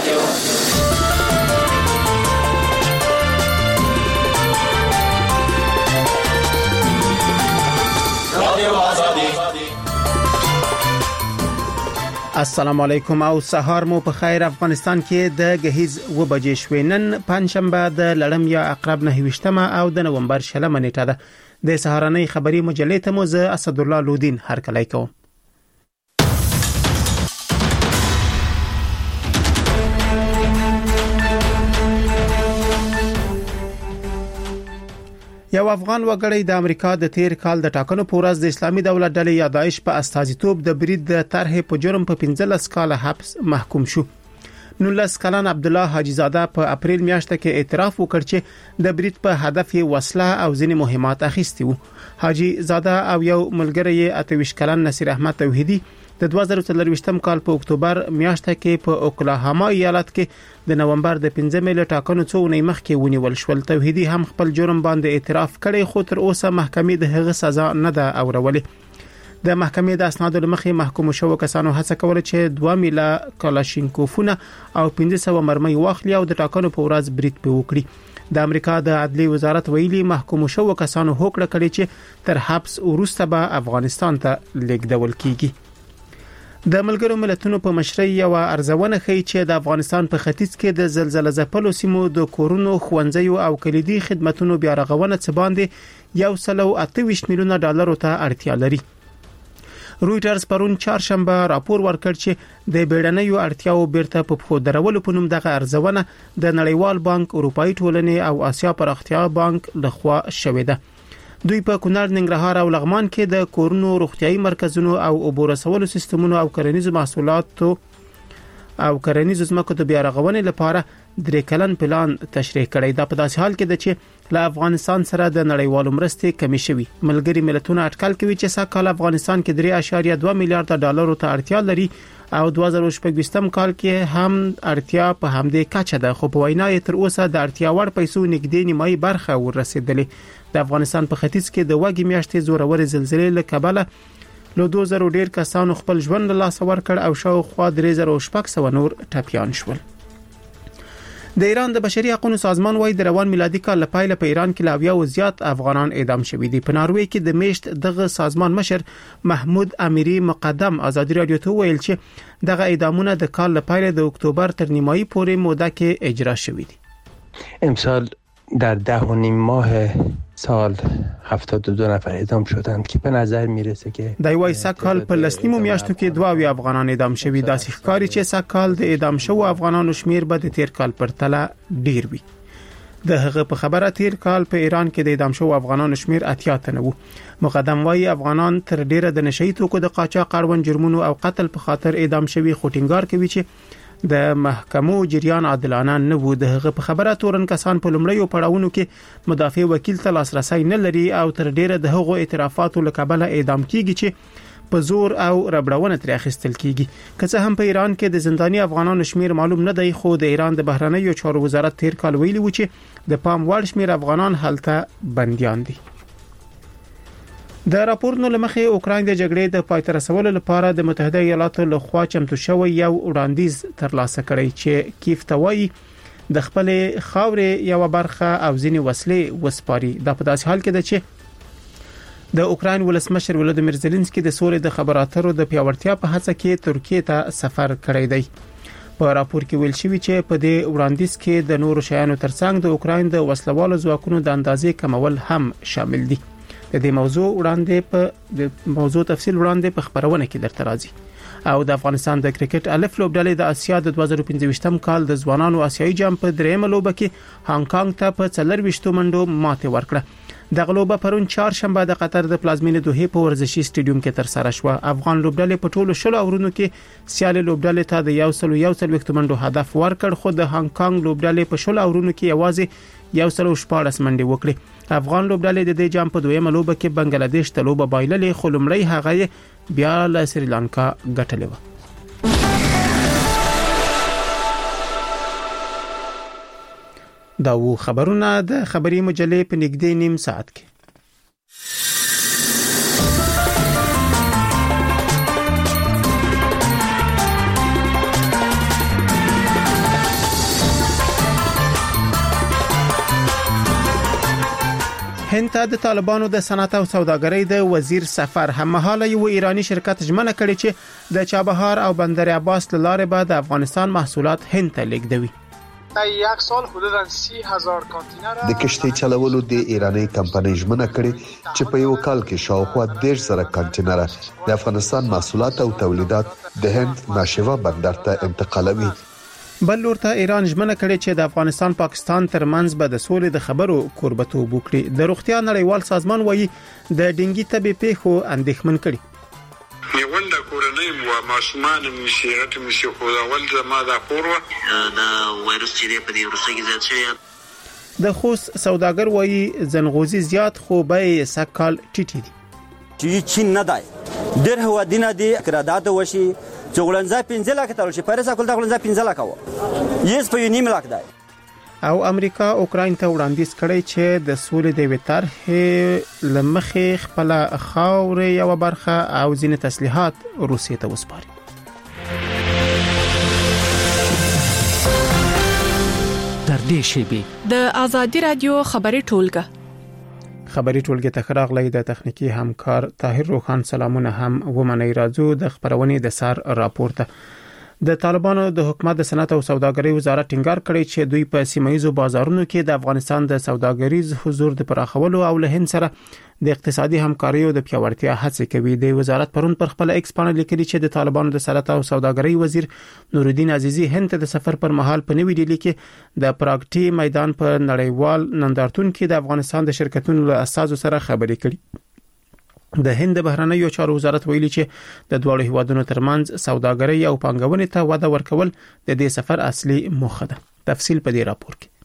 السلام علیکم او سهار مو په خیر. افغانستان کې د غهیز و بجې شوې. نن پنځشنبه د لړم یا عقرب 29مه او د نومبر 20 نیټه ده. د سهارنۍ خبری مجلې ته مو زه اسد الله لودین هرکلی کوم. یو افغان وګړی د امریکا د تیر کال د ټاکنو په ورځ د اسلامي دولت ډلې یا داعش په استازیتوب د برید د طرحې په جرم په 15 کاله حبس محکوم شو. 19 کلن عبد الله حاجی زاده په اپریل میاشت کې اعتراف وکړ چې د برید په هدف وسله او ځینې مهمات اخیستي وو. حاجی زاده او یو ملګری 28 کلن نصیر احمد توحیدی د 2023م کال په اکتوبر میاشت کې په اوکلاهاما ایالت کې د نومبر د 15 له ټاکنو څو نه مخکې ونیول شول. توحیدی هم خپل جرم باندې اعتراف کړی خو تر اوسه محکمې د هغه سزا نه ده اورولې. د محکمې د اسنادو لمخې محکوم شو کسانو هڅه کوله چې 2 میله کلاشینکوفونه او 1500 مرمۍ واخلي او د ټاکنو په ورځ برید په وکړي. د امریکا د عدلي وزارت ویلي محکوم شو کسانو هوکړه کړې چې تر حبس وروسته به افغانستان ته لیږدول کیږي. د ملګرو ملتونو په مشرۍ یو ارزونه ښیي چې د افغانستان په ختیځ کې د زلزلې ځپلو سیمو د کورونو خوندزیو او کلیدي خدماتو بیا رغونه څه باندې 128 میلیونه ډالر ته اړتیا لري. رويټرز پرون چهارشنبه راپور ورکړ چې د بیړنیو اړتیاو بیرته په خو درولو په نوم دغه ارزونه د نړیوال بانک، اروپאי ټولنې او آسیا پراختیا بانک لخوا شوې ده. دوی په کونړ، ننګرهار او لغمان کې د کورونو روغتيایي مرکزونو او اوبورسولو سیستمونو او کرنیزو محصولاتو او کرنیزو ځمکو د بیا رغونې لپاره 3 کلن پلان تشریح کړی. دا په داسې حال کې ده چې له افغانستان سره د نړیوالو مرستې کمی شوي. ملګری ملتونه اټکل کوي چې سږ کال افغانستان کې 3.2 میلیارډ ډالر ته اړتیا لري او 2024م کال کې هم اړتیا په همدې کچه ده، خو په وینا یې تر اوسه د اړتیا وړ پیسو نږدې نیمایي برخه ورسېدلې. د افغانستان په ختیځ کې د وګي میاشتې زورورې زلزلې له کبله له 2000 ډیر کسانو خپل ژوند له لاسه ورکړ او شاوخوا 3600 نور ټپيان شول. د ایران د بشري حقوقو سازمان وايي د روان میلادي کال لپاره په ایران کې لاویا او زیات افغانان اعدام شوي دي. په ناروې کې د میشت دغه سازمان مشر محمود امیری مقدم ازادي رادیو ته ویل چې دغه اعدامونه د کال لپاره د اکتوبر تر نیمایي پورې موده کې اجرا شوي دي. امسال در 10.5 ماه سال 72 نفر اعدام شدند که به نظر میرسه که د وای سکهال په لسنیمو میاشتو کې 22 افغانان اعدام شوي. د ښکاری چې سکهال د اعدام شو افغانانو شمیر به د تیر کال پر تله ډیر وي. د هغه په خبره تیر کال په ایران کې د اعدام شو افغانانو شمیر 80 تنه وو. مقدم وايي افغانان تر ډیره د نشئی توکو د قاچاق اړوند جرمونو او قتل په خاطر اعدام شوي، خو ټینګار کوي چې د محکمو جریان عادلانه نه وو. د هغه په خبره تورن کسان په لومړیو پړاوونو کې مدافع وکیل ته لاسرسي نه لري او تر ډیره د هغو اعترافاتو لکبله اعدام کیږي چې په زور او ربړونه تر اخیستل کیږي. که څه هم په ایران کې د زنداني افغانانو شمیر معلوم نه دی، خو د ایران د بهرنیو چارو وزارت تیر کال ویلي و چې د پام وړ شمیر افغانان هلته بنديان دي. د راپورونو لمخې اوکراین د جګړې د پای ته رسولو لپاره د متحده ایالاتو لخوا چمتو شوی یو وړاندیز ترلاسه کړی چې کیف ته وایي د خپل خاورې یو برخه او ځینې وسلې وسپاري. دا په داسې حال کې ده چې د اوکراین ولسمشر ولادیمیر زيلنسکي د سولې د خبرو اترو د پیاوړتیا په هڅه کې ترکیه ته سفر کړی دی. په راپور کې ویل شوی چې په دې وړاندیز کې د نورو شیانو ترڅنګ د اوکراین د وسلوالو ځواکونو د اندازې کمول هم شامل دي. د دې موضوع تفصیل وړاندې په خبرونه کې درته راځي. او د افغانستان د کرکټ الف لوبډلې د اسیا د 2025م کال د ځوانانو آسیایي جام په درېمه لوبه کې هانګ کانګ ته په 24 منډو ماته ورکړه. د غلوبه پرون چهارشنبه د قطر د پلازمینې دوحې په ورزشي سټیډیوم کې تر سره شو. افغان لوبډلې په ټولو شلو اورونو کې سیالي لوبډلې ته د 101 منډو هدف ورکړ، خو د هانګ کانګ لوبډلې په شلو اورونو کې یوازې 114 منډې وکړې. افغان لوبډلې د دې جام په دویمه لوبه کې بنگلاديش ته لوبه بایللې، خو لومړی هغه بیا له سریلانکا ګټلې و. دا و خبرونه د خبري مجلې په نږدې نیم ساعت کې. هند ته د طالبانو د صنعت او سوداګرۍ د وزیر سفر هممهاله یو ایرانی شرکت ژمنه کړې چې د چابهار او بندر عباس لاره به د افغانستان محصولات هند ته لیږدوي. یک سال حدوداً 30,000 کانتینر د کشتۍ چلولو د ایرانی کمپنۍ ژمنه کړې چې په یو کال کې شاوخوا 1,000 کانتینر د افغانستان محصولات او تولیدات د هند ناشوا بندر ته انتقالوي. بل لور ته ایران ژمنه کړې چې د افغانستان پاکستان ترمنځ به د سولې د خبرو کوربتوب وکړي. د روغتیا نړیوال سازمان وایي د ډینګي تبې پیښو اندېښمن کړي. یوند کورنۍ مو ماشومان مشیرت مشي خو اول زما د پورو د وایرس چې په دې ورسې کې زیات شي. د خوست سوداګر وایي زنغوزي زیات خو به سکال ټیټي دي. چې چین نه دی ډېر هوادینه دي قرارداد وشي چغلنځه 15 لک تل شي پرسا کول د غلنځه 15 لک و یس په 1.5 لک دی. او امریکا اوکراین ته وړاندیز کړی چې د سولې د وترې لمخې خپل خاورې یو برخه او ځینې تسلیحات روسیې ته وسپاري. در دې شیبي د ازادي رادیو خبري ټولګه خبري ټولګه تخراغ لای د تخنیکی همکار طاهر روخان سلامونه هم ومني راځو د خبرونې د سار راپورته. د طالبانو د حکومت د صنعت او سوداګرۍ وزارت ټینګار کړی چې دوی په سیمایي بازارونو کې د افغانستان د سوداګریز حضور د پراخولو او له هند سره د اقتصادي همکارۍ او د پیاوړتیا هڅې کوي. د وزارت پرون پر خپل ایکس باندې لیکلي چې د طالبانو د صنعت او سوداګرۍ وزیر نورالدین عزیزی هند ته د سفر پر مهال په نوې ډیلي کې د پراګټي میدان په نړیوال نندارتون کې د افغانستان د شرکتونو له اساسو سره خبرې کړې. د هند بهرنیو چارو وزارت ویلي چې د دوه هیوادونو ترمنځ سوداګرۍ او پانګونې ته وده ورکول د دې سفر اصلي موخه ده. تفصیل په دې راپور کې.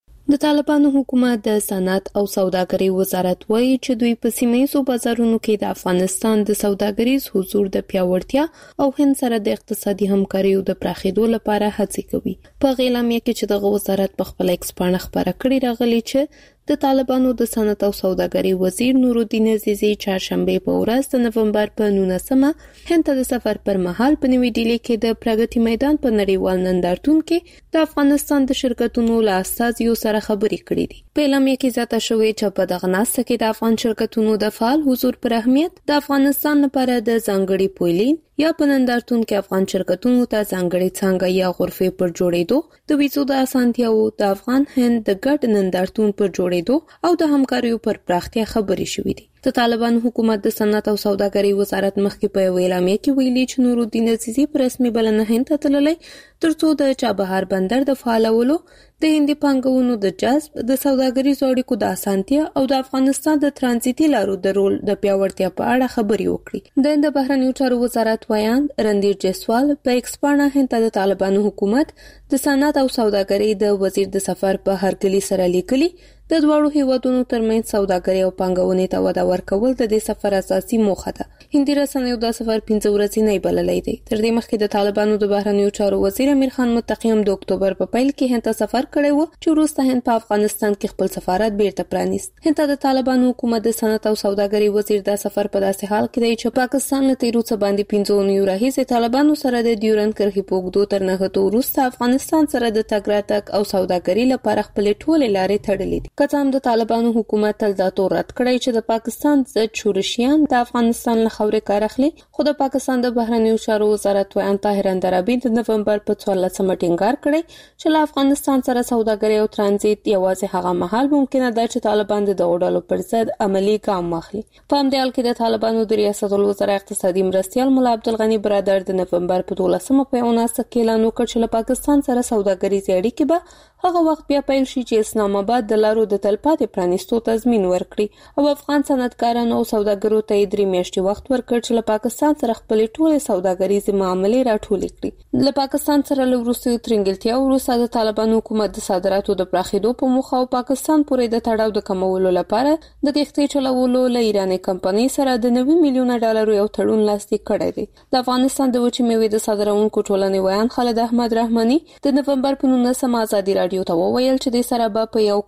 د طالبانو حکومت د صنعت او سوداګرۍ وزارت وایي چې دوی په سیمایي بازارونو کې د افغانستان د سوداګریز حضور د پیاوړتیا او هند سره د اقتصادي همکارۍ د پراخېدو لپاره هڅې کوي. په اعلامیه کې چې د وزارت په خپل ایکس باندې خبره کړې راغلي چې د طالبانو د صنعت او سوداګرۍ وزیر نورالدین عزیزی چهارشنبه په ورځ د نومبر په 19مه هند ته د سفر پر مهال په نوې ډیلي کې د پراګټي میدان په نړیوال نندارتون کې د افغانستان د شرکتونو له اساسیو سره خبرې کړې دي. په اعلامیه کې زیاته شوې چې په دغه ناسته کې د افغان شرکتونو د فعال حضور پر اهمیت، د افغانستان لپاره د ځانګړي پویلین یا په نندارتون کې افغان شرکتونو ته ځانګړي څنګه یا غرفې پر جوړېدو، د ویزو د اسانتیاو، د افغان هند د ګډ نندارتون پر جوړېدو او د همکاریو پر پراختیا خبرې شوې دي. د طالبان حکومت د صنعت او سوداګرۍ وزارت مخکې په اعلامیه کې ویلي چې نورالدین عزیزی په رسمي بلنه هند ته تللی ترڅو د چابهار بندر د فعالولو، د هندي پانګونو د جذب، د سوداګریزو اړیکو د اسانتیا او د افغانستان د ترانزیتي لارو د رول د پیاوړتیا په اړه خبرې وکړي. د هند بهرنیو چارو وزارت وایاند رندیر جیسوال په ایکس باندې هند ته د طالبانو حکومت د صنعت او سوداګرۍ د وزیر د سفر په هرکلی سره لیکلي د دوړو هیوادونو ترمنځ سوداګرۍ او پانګونې ته وده ورکول د دې سفر اساسي موخه ده. هندي رسنیو دا سفر 15 ورځې نه بللی دی. تر دې مخکې د طالبانو د بهرنیو چارو وزیر امیر خان متقیم د اکتوبر په پیل کې هند ته سفر کړی و چې وروسته هند په افغانستان کې خپل سفارت بیرته پرانیست. هند ته د طالبانو حکومت د صنعت او سوداګرۍ وزیر دا سفر په داسې حال کې دی چې پاکستان له تیرو څه باندې 15 نیو راهیسې طالبانو سره د ډیورند کرښې په اوږدو تر نهټو وروسته افغانستان سره د تګ راتګ او سوداګرۍ لپاره خپل ټولې لارې تړلې دي. که څه هم د طالبانو حکومت تل دا تور رد کړی چې د پاکستان ضد شورشیان د افغانستان له خاورې کار اخلي، خو د پاکستان د بهرنیو چارو وزارت وایي طاهر اندرابي د نومبر په 14مه ټینګار کړی چې له افغانستان سره سوداګرۍ او ترانزیت یوازې هغه مهال ممکنه ده چې طالبان د دغو ډلو پر ضد عملی ګام واخلي. په همدې حال کې د طالبانو د ریاست الوزرا اقتصادي مرستیال مولا عبدالغني برادر د نومبر په 12مه په اوناسه کې اعلان وکړ چې له پاکستان سره سوداګریزې اړیکې به هغه وخت بیا پیل شي چې اسلام آباد د لارو د تلپاتې پرانیستو تضمین ورکړي او افغان صنعتکارانو او سوداګرو ته 3 میاشتې وخت ورکړ چې له پاکستان سره خپل ټولې سوداګریزې معاملې راټولې کړي. له پاکستان سره له وروستیو ترنګلتیا وروسته د طالبانو حکومت د صادراتو د پراخېدو په موخه او پاکستان پورې د تړاو د کمولو لپاره د کښتۍ چلولو له ایراني کمپنۍ سره د 90 میلیونه ډالرو یو تړون لاسلیک کړی دی. د افغانستان د وچې میوې د صادرونکو ټولنې ویان خالد احمد رحماني د نومبر په 19مه ازادي راډیو ته وویل چې د سره په یو کال کې د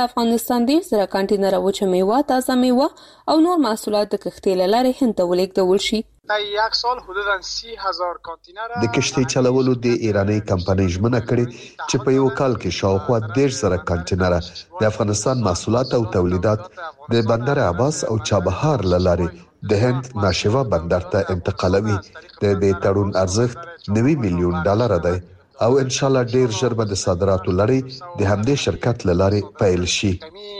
د افغانستان 10,000 کانټینر وچه میوه، تازه میوه او نور محصولات د کښتۍ له لارې هند ته ولېږدول شي. در یک سال حدوداً 30,000 کانتینر د کشتۍ چلولو د ایرانی کمپنۍ ژمنه کړې چې په یو کال کې شاوخوا 10,000 کانټینر د افغانستان محصولات او تولیدات د بندر عباس او چابهار لارې د هند ناشوا بندر ته انتقالوي. د دې تړون ارزښت 90 میلیون ډالر دی او ان شاء الله ډیر ژر به د صادراتو لري د همدې شرکت لارې پیل شي.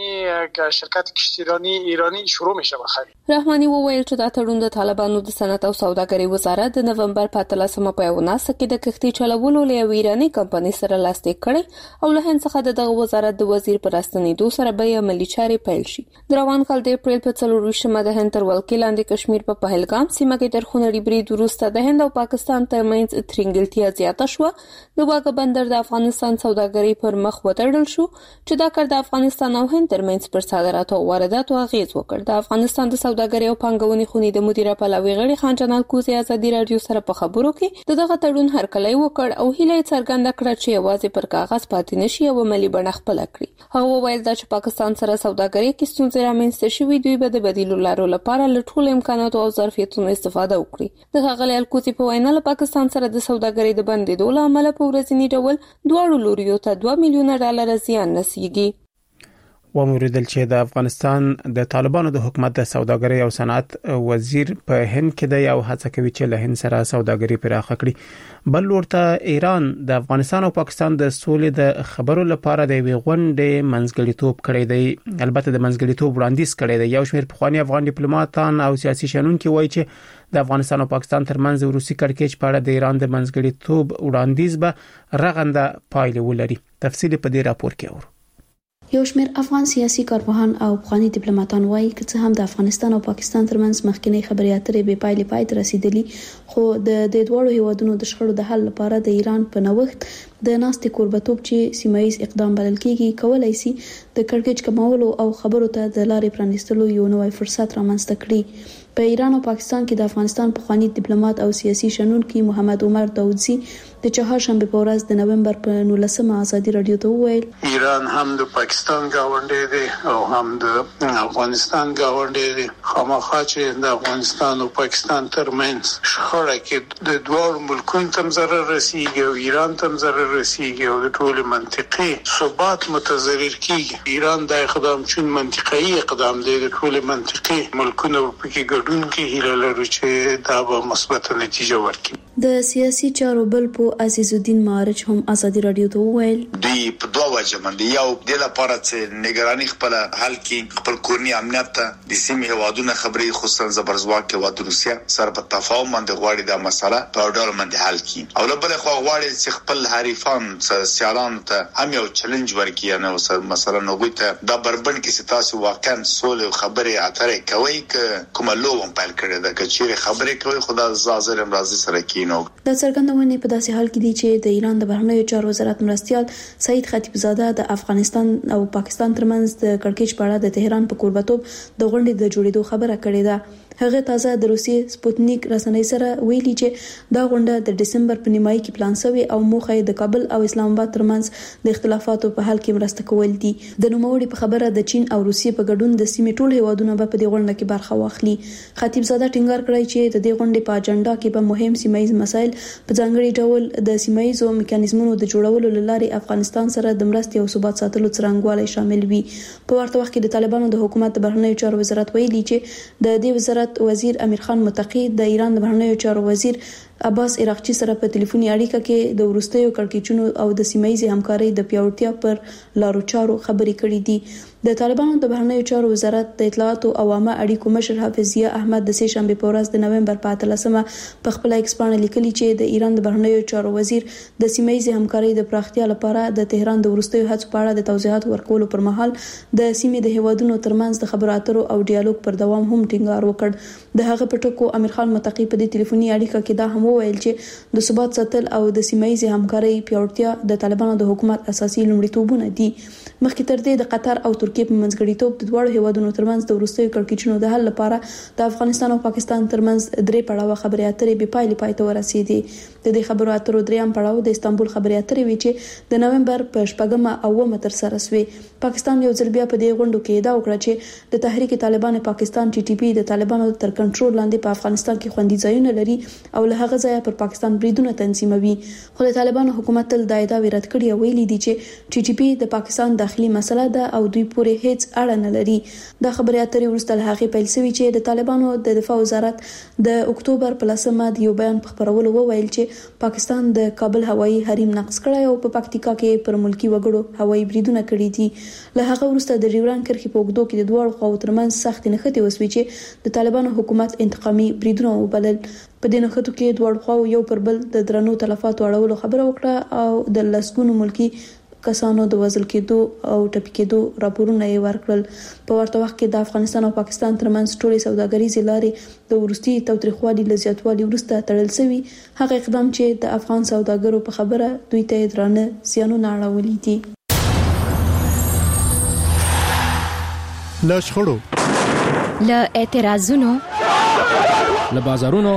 شرکت کشتیرانی ایرانی شروع میشه بخیر. رحمانی وویل چې دا تړون د طالبانو د صنعت او سوداګرۍ وزارت د نومبر 15 په یو ناسه کې د کښتۍ چلولو له ایرانی کمپنۍ سره لاسلیک کړي او له هند څخه دغه وزارت د وزیر پر راستنېدو سره به عملي چارې پیل شي. د روان کال د اپریل په 24مه د هند تر ولکې لاندې کشمیر په پهلګام سیمه کې تر خونړي برید وروسته د هند او پاکستان ترمنځ ترنګلتیا زیاته شوه. د واګه بندر د افغانستان سوداګرۍ پر مخ وتړل شو چې دا کار د افغانستان او هند ترمنځ پر صادراتو او وارداتو اغیز وکړ. د افغانستان د سوداګرۍ او پانګونې خونې د مدیره پلاوي غړي خان جنال کوزي ازادي رادیو سره په خبرو کې دغه تړون هرکلی وکړ او هیله څرګنده کړه چې یوازې پر کاغذ پاتې نشي او عملي بڼه خپل کړي. هغه وویل چې پاکستان سره سوداګرۍ کې ستونزې رامنځته شوې، دوی به د بدیلو لارو لپاره له ټولو امکاناتو او ظرفیتونو استفاده وکړي. د ښاغلي الکوزي په وینا له پاکستان سره د سوداګرۍ د بندېدو له امله په ورځني ډول دواړو لوریو ته 2 میلیونه ډالر زیان رسیږي. وموریدل چې د افغانستان د طالبانو د حکومت د سوداګرۍ او صنعت وزیر په هند کې د یو هڅه کوي چې له هند سره سوداګري پراخه کړي. بل ورته ایران د افغانستان او پاکستان د سولې د خبرو لپاره د غونډې منځګړیتوب کړی دی. البته د منځګړیتوب وړاندیز کړی دی. یو شمېر پخوانی افغان ډیپلوماټان او سیاسي شنونکي وایي چې د افغانستان او پاکستان ترمنځ روسي کړکېچ په اړه د ایران د منځګړیتوب وړاندیز به رغنده پایله ولري. تفصیل په دې راپور کې اورو. یو شمېر افغان سیاسي کارپوهان او پخوانی ډیپلوماټان وایي چې څه هم د افغانستان او پاکستان ترمنځ مخکنی خبرې اترې به پایلې پای ته رسیدلي، خو د دواړو هیوادونو د شخړو د حل لپاره د ایران په نوښت د ناستې کوربتوب چې سیمایي اقدام بلل کېږي کولای شي د کړکېچ کمولو او خبرو ته د لارې پرانیستلو یو نوی فرصت رامنځته کړي. په ایران او پاکستان کې د افغانستان پخوانی ډیپلوماټ او سیاسي شنونکي محمد عمر داودزي د چهارشنبه په ورځ د نومبر په 19مه ازادي رادیو ته وویل ایران هم د پاکستان ګاونډی دی او هم د افغانستان ګاونډی دی. خامخا چې د افغانستان او پاکستان ترمنځ شخړه کې د دوه ملکونو تم ضرر رسیږي او ایران تم ضرر رسیږي او د ټول منطقي ثبات متضرر کیږي. ایران د اقدام چون منطقي اقدام دی د ټول منطقي ملکونو په کې ګډون کې هیله لرو چې دا به مثبت نتیجه ورکړي. د سیاسي چارو بل په عزیز الدین معارج هم ازادي رادیو ته وویل دوی په دوه وجه باندې یو د لپاره چې نگرانی خپل حل کې خپل کورنی امنیت ته د سیمې هوادونه خبرې خصوصا زبرزواک هواد روسیا سره په تفاهم باندې غواړي د مسله په ډول باندې حل کړي او بل خو غواړي چې خپل حریفان سیالان ته هم یو چیلنج ورکړي نه مثلا نوګي ته دا بربند کې تاسو واقعا سول خبرې اترې کوي کوم لوم پیل کړی دا چې خبرې کوي خدا زازر امراضي سره کې د څرګندونې په داسې حال کې دي چې د ایران د بهرنیو چارو وزارت مرستیال سعید خطیبزاده د افغانستان او پاکستان ترمنځ د کړکېچ په اړه د تهران په کوربتوب د غونډې د جوړېدو خبره کړې ده. هغه تازه د روسي سپوتنیک رسنۍ سره ویلي چې دا غونډه د دسمبر په نیمایي کې پلان شوې او موخه د کابل او اسلام آباد ترمنځ د اختلافاتو په حل کې مرسته کول دي. د نوموړي په خبره د چین او روسیې په ګډون د سیمې ټول هیوادونه په دې غونډه کې برخه واخلي. خطیبزاده ټینګار کړی چې د دې غونډې په اجنډا کې به مهم سیمایي مسایل په ځانګړي ډول د سیمایي میکانیزمونو د جوړولو لپاره افغانستان سره د مرستې او ثبات ساتلو څرنګوالی شامل وي. په ورته وخت کې د طالبانو د حکومت د بهرنیو چارو وزارت ویلي چې د دې وزارت وزیر امیر خان متقی د ایران د بهرنیو چارو وزیر عباس عراقچی سره په ټلیفوني اړیکه کې د ورستیو کړکېچونو او د سیمایي همکارۍ د پیاوړتیا پر لارو چارو خبرې کړې دي. د طالبانو د بهرنیو چارو وزارت د اطلاعات او عوامه اړیکو مشر حافظ ضیا احمد د سه شنبه په ورځ د نومبر په 13مه په خپل ایکس باندې لیکلي چې د ایران د بهرنیو چارو وزیر د سیمایي همکارۍ د پراختیا لپاره د تهران د ورستیو هڅو په اړه د توضیحات ورکولو پر مهال د سیمې د هیوادونو ترمنځ د خبرو اترو او ډیالوګ پر دوام هم ټینګار وکړ. د هغه په ټکو امیر خان متقی په دې ټلیفوني اړیکه کې دا هم وویل چې د ثبات ساتل او د سیمایي همکارۍ پیاوړتیا د طالبانو د حکومت اساسي لومړیتوبونه دي. مخکې تر دې د قطر او ترکیې په منځګړیتوب د دواړو هیوادونو ترمنځ د وروستیو کړکېچونو د حل لپاره د افغانستان او پاکستان ترمنځ 3 پړاوه خبرې اترې بې پایلې پای ته ورسېدې. د دې خبرو اترو دریم پړاو د استانبول خبرې اترې وی چې د نومبر په 4 او 9 تر سره شوې. پاکستان یو ځل بیا په دې غونډو کې ادعا وکړه چې د تحریک طالبان پاکستان TTP د طالبانو تر کنټرول لاندې په افغانستان کې خوندي ځایونه لري او له هغه ځایه پر پاکستان بریدونه تنظیموي. خو د طالبانو حکومت تل دا ادعا رد کړې او ویلي دي چې TTP د پاکستان داخلي مسله ده او دوی پورې هیڅ اړه نه لري. دا خبرې اترې وروسته له هغې پیل شوې چې د طالبانو د دفاع وزارت د اکتوبر په 10 د یو بیان په خبرولو وویل چې پاکستان د کابل هوایي حریم نقض کړی او په پکتیکا کې پر ملکی وګړو هوایي بریدونه کړي دي. له هغه وروسته د ډیوران کرښې په اوږدو کې د دواړو خواو ترمنځ سختې نښتې وسوې چې د طالبانو حکومت انتقامي بریدونه وبلل. په دې نښتو کې دواړو خواو یو پر بل د درنو تلفاتو اړولو خبره وکړه او د لسګونو ملکی کسانو د وژل کېدو او ټپي کېدو راپورونه یې ورکړل. په ورته وخت کې د افغانستان او پاکستان ترمنځ ټولې سوداګریزې لارې د وروستي تاوتریخوالي له زیاتوالي وروسته تړل شوي. هغه اقدام چې د افغان سوداګرو په خبره دوی ته درانه زیانونه اړولي دي. له شخړو، له اعتراضونو، له بازارونو،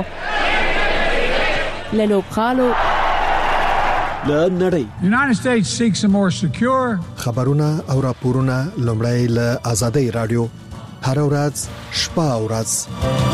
له لوبغالو، له نړۍ. United States seeks a more secure. خبرونه او راپورونه لومړی له آزادۍ رادیو هر ورځ شپه او ورځ.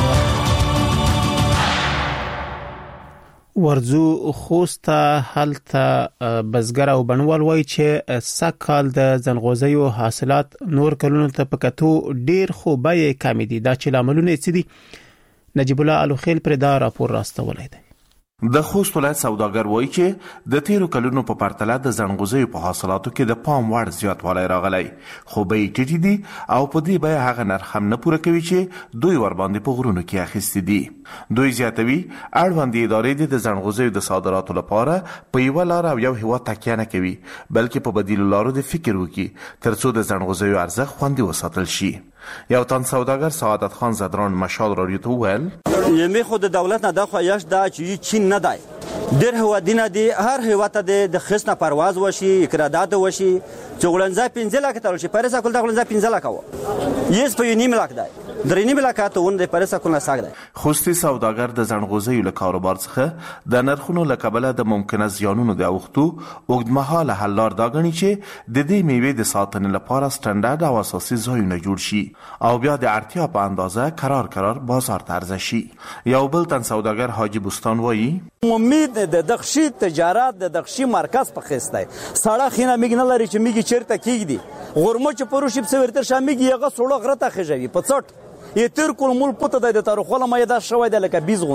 ورزو خوسته هلته بزګر او بڼوال وایي چې سږکال د ځنغوزیو حاصلات نور کلونو ته په کتو ډیر خو به کم دي. دا چې لاملونه څه دي؟ نجیب الله الوخیل پر دا راپور راستولی دی. د خوست ولایت سوداګر وایي چې د تیرو کلونو په پرتله د ځنغوزیو په حاصلاتو کې د پام وړ زیاتوالی راغلی، خو بیې ټیټې دي او په دې بیه هغه نرخ هم نه پوره کوي چې دوی ورباندې په غرونو کې اخیستي دي. دوی زیاتوي اړوندې ادارې د ځنغوزیو د صادراتو لپاره په یوه لار او یو هیواد تکیه نه کوي، بلکې په بدیلو لارو د فکر وکړي ترڅو د ځنغوزیو ارزښت خوندي وساتل شي. یو تن سوداګر سعادت خان زدران مشال رادیو ته وویل یمه خود د دولت نه د خواهش دا چې چین نه دی ډېر هوادینه دي هر هیواد ته د خصنه پرواز وشي اقرارداد وشي چغلنځه 15 لک تل شي پرسا کول د غلنځه 15 لک و یس په نیم لک دی درې نیم لک ته ون د پرسا کول نه ساګ دی. خوستي سوداګر د ځنغوزیو له کاروبار څخه د نرخونو له کبله د ممکنه زیانونو د اوختو اوږدمهاله حل لار دا ګڼي چې د دې میوې د ساتنې لپاره سټنډرډ او اساسي ځایونه جوړ شي او بیا د اړتیا په اندازه قرار بازار ته عرضه شي. یو بل تن سوداګر حاجی بوستان وایي امید د دغشي تجارت د دغشي مرکز په خسته سړه خینه میګ نه لري چې میګ چیرته کیږي غرمه چې پروشي په ورتر شامګي هغه سوړه غرته خژوي په څټ یتر کول مول پته د تاریخ له مې دا شوی د لکه 20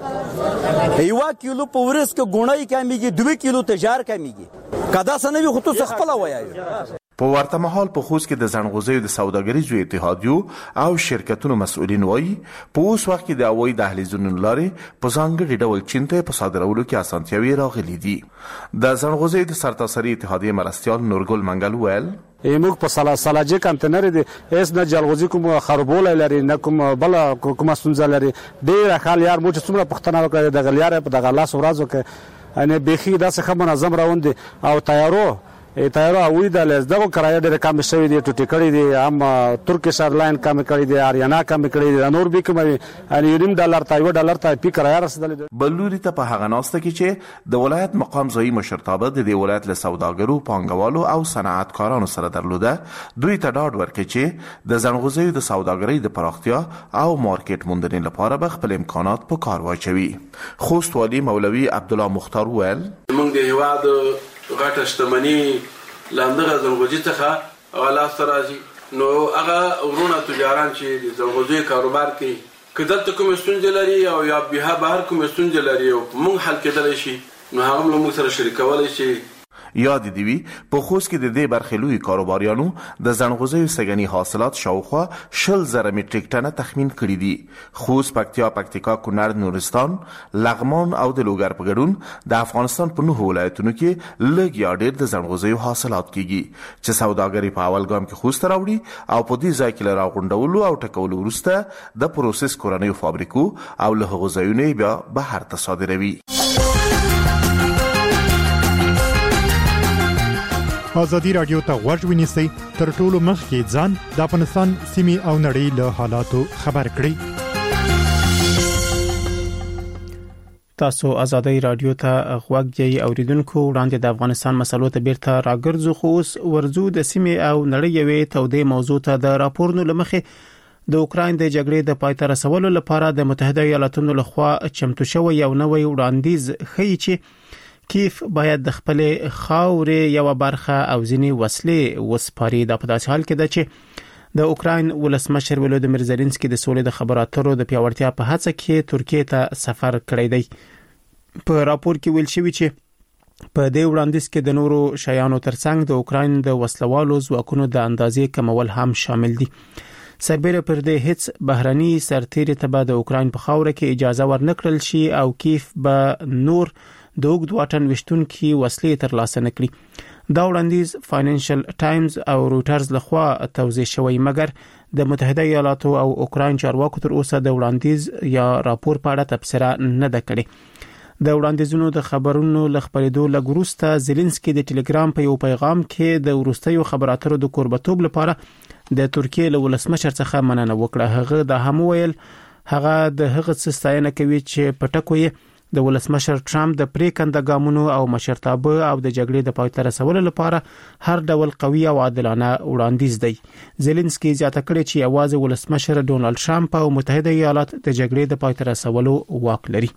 غونټه یو کیلو په ورس کې ګونای کمیږي 2 کیلو تجار کمیږي کدا سنوي خو تو خپل وایي. په ورته مهال په خوست کې د ځنغوزیو د سوداګریزو اتحادیو او شرکتونو مسؤلین وایي په اوس وخت کې د هوایي دهلیزونو لارې په ځانګړي ډول چین ته په صادرولو کې اسانتیاوې راغلي دي. د ځنغوزیو د سرتاسري اتحادیې مرستیال نورګل منګل ویل موږ په سلاجه کانټینر دي اس نه جلغوزي کوم خربول لري نه کوم بل کوم ستونزه لري ډیر خال یار مو چې څومره پښتنه وکړي د غلیار په دغه لاس ورځو کې ان بيخي داسې خبره منظم روان دي او تیارو اوی د لزدغه کرایه ډېر کم شوی دی ټوټی کړی دی هم ترکیش ایرلاین کم کړی دی اریانا کم کړی دی نور به کوم ان $1 ته $1 ته پی کرایه رسیدل. بلوري ته په هغه ناسته کې چې د ولایت مقام ځای مشرتابه د دې ولایت له سوداګرو پانګوالو او صنعتکارانو سره درلوده دوی ته ډاډ ورکړي چې د ځنغوزیو د سوداګرۍ د پراختیا او مارکیټ موندنې لپاره به خپل امکانات په کار واچوي. خوست والی مولوي عبدالله مختار ویل موږ د هیواد غټه شتمنۍ لاندغه ځنغوزي څخه غلا سره نو هغه ورونه تجاران چې د ځنغوزي کاروبار کوي کله کوم ستونزې لري او یا به بهر کوم ستونزې لري او موږ حل کېدلی شي نو هغه موږ سره شریکولای شي. یاد دی وی په خوست کې د دې برخې لوی کاروباریانو د زنغوزیو سګنی حاصلات شاوخوا 100,000 میټریک ټنه تخمین کړی دي. خوست، پکتیکا، کونړ، نورستان، لغمان او د لوګر په ګډون د افغانستان په 9 ولایتونو کې لږ یا ډېر د زنغوزیو حاصلات کیږي چې سوداګري په اول ګام کې خوست راوړي او په دې ځای کې راغونډولو او ټکولو وروسته د پروسس کورنیو فابریکو او له هغو ځایونو بیا بهر ته صادروي. ازادي رادیو ته غوږ ونیسئ تر ټولو مخکې ځان د افغانستان سیمې او نړۍ له حالاتو خبر کړئ. تاسو ازادي رادیو ته غوږ یې اوریدونکو. وړاندې د افغانستان مسلو ته بیرته راګرځو، خو اوس ورزو د سیمې او نړۍ یوې تودې موضوع ته د راپورونو لمخې د اوکراین د جګړې د پای ته رسولو لپاره د متحده ایالاتونو لخوا چمتو شوی یو نوی وړاندیز ښیي چې کیف باید د خپل خاورې یو برخه او ځینې وسلې وسپاري. دا په داسې حال کې ده چې د اوکراین ولسمشر ولودیمیر زيلنسکي د سولې د خبرو اترو د پیاوړتیا په هڅه کې ترکیه ته سفر کړی دی. په راپور کې ویل شوی چې په دې وړاندیز کې د نورو شیانو ترڅنګ د اوکراین د وسلوالو ځواکونو د اندازې کمول هم شامل دي. سربېره پر دې هیڅ بهرني سرتیري ته به د اوکراین په خاوره کې اجازه ورنکړل شي او کیف به نور د اوږد واټن وشتونکي وسلې ترلاسه نکړي. دا وړاندیز فاینانشل ټایمز او روټرز لخوا توضیح شوی، مګر د متحده ایالاتو او اوکراین چارواکو تر اوسه د وړاندیز یا راپور په اړه تبصره نه ده کړې. د وړاندیزونو د خبرونو لخبرېدو لګروسته زيلنسکي د ټلګرام په یو پیغام کې د ورستیو خبراتو د کوربتوب لپاره د ترکیه له ولسمشر څخه مننه وکړه. هغه د هم ویل هغه د هغه څه ستاینه کوي چې پټکو یې د ولسمشر ټرمپ د پریکنده ګامونو او مشرتابه او د جګړې د پای ته رسولو لپاره هر ډول قوي او عادلانه وړاندیز دی. زيلنسکي زیاته کړې چې یوازې ولسمشر ډونالد ټرمپ او متحده ایالات د جګړې د پای ته رسولو واک لري.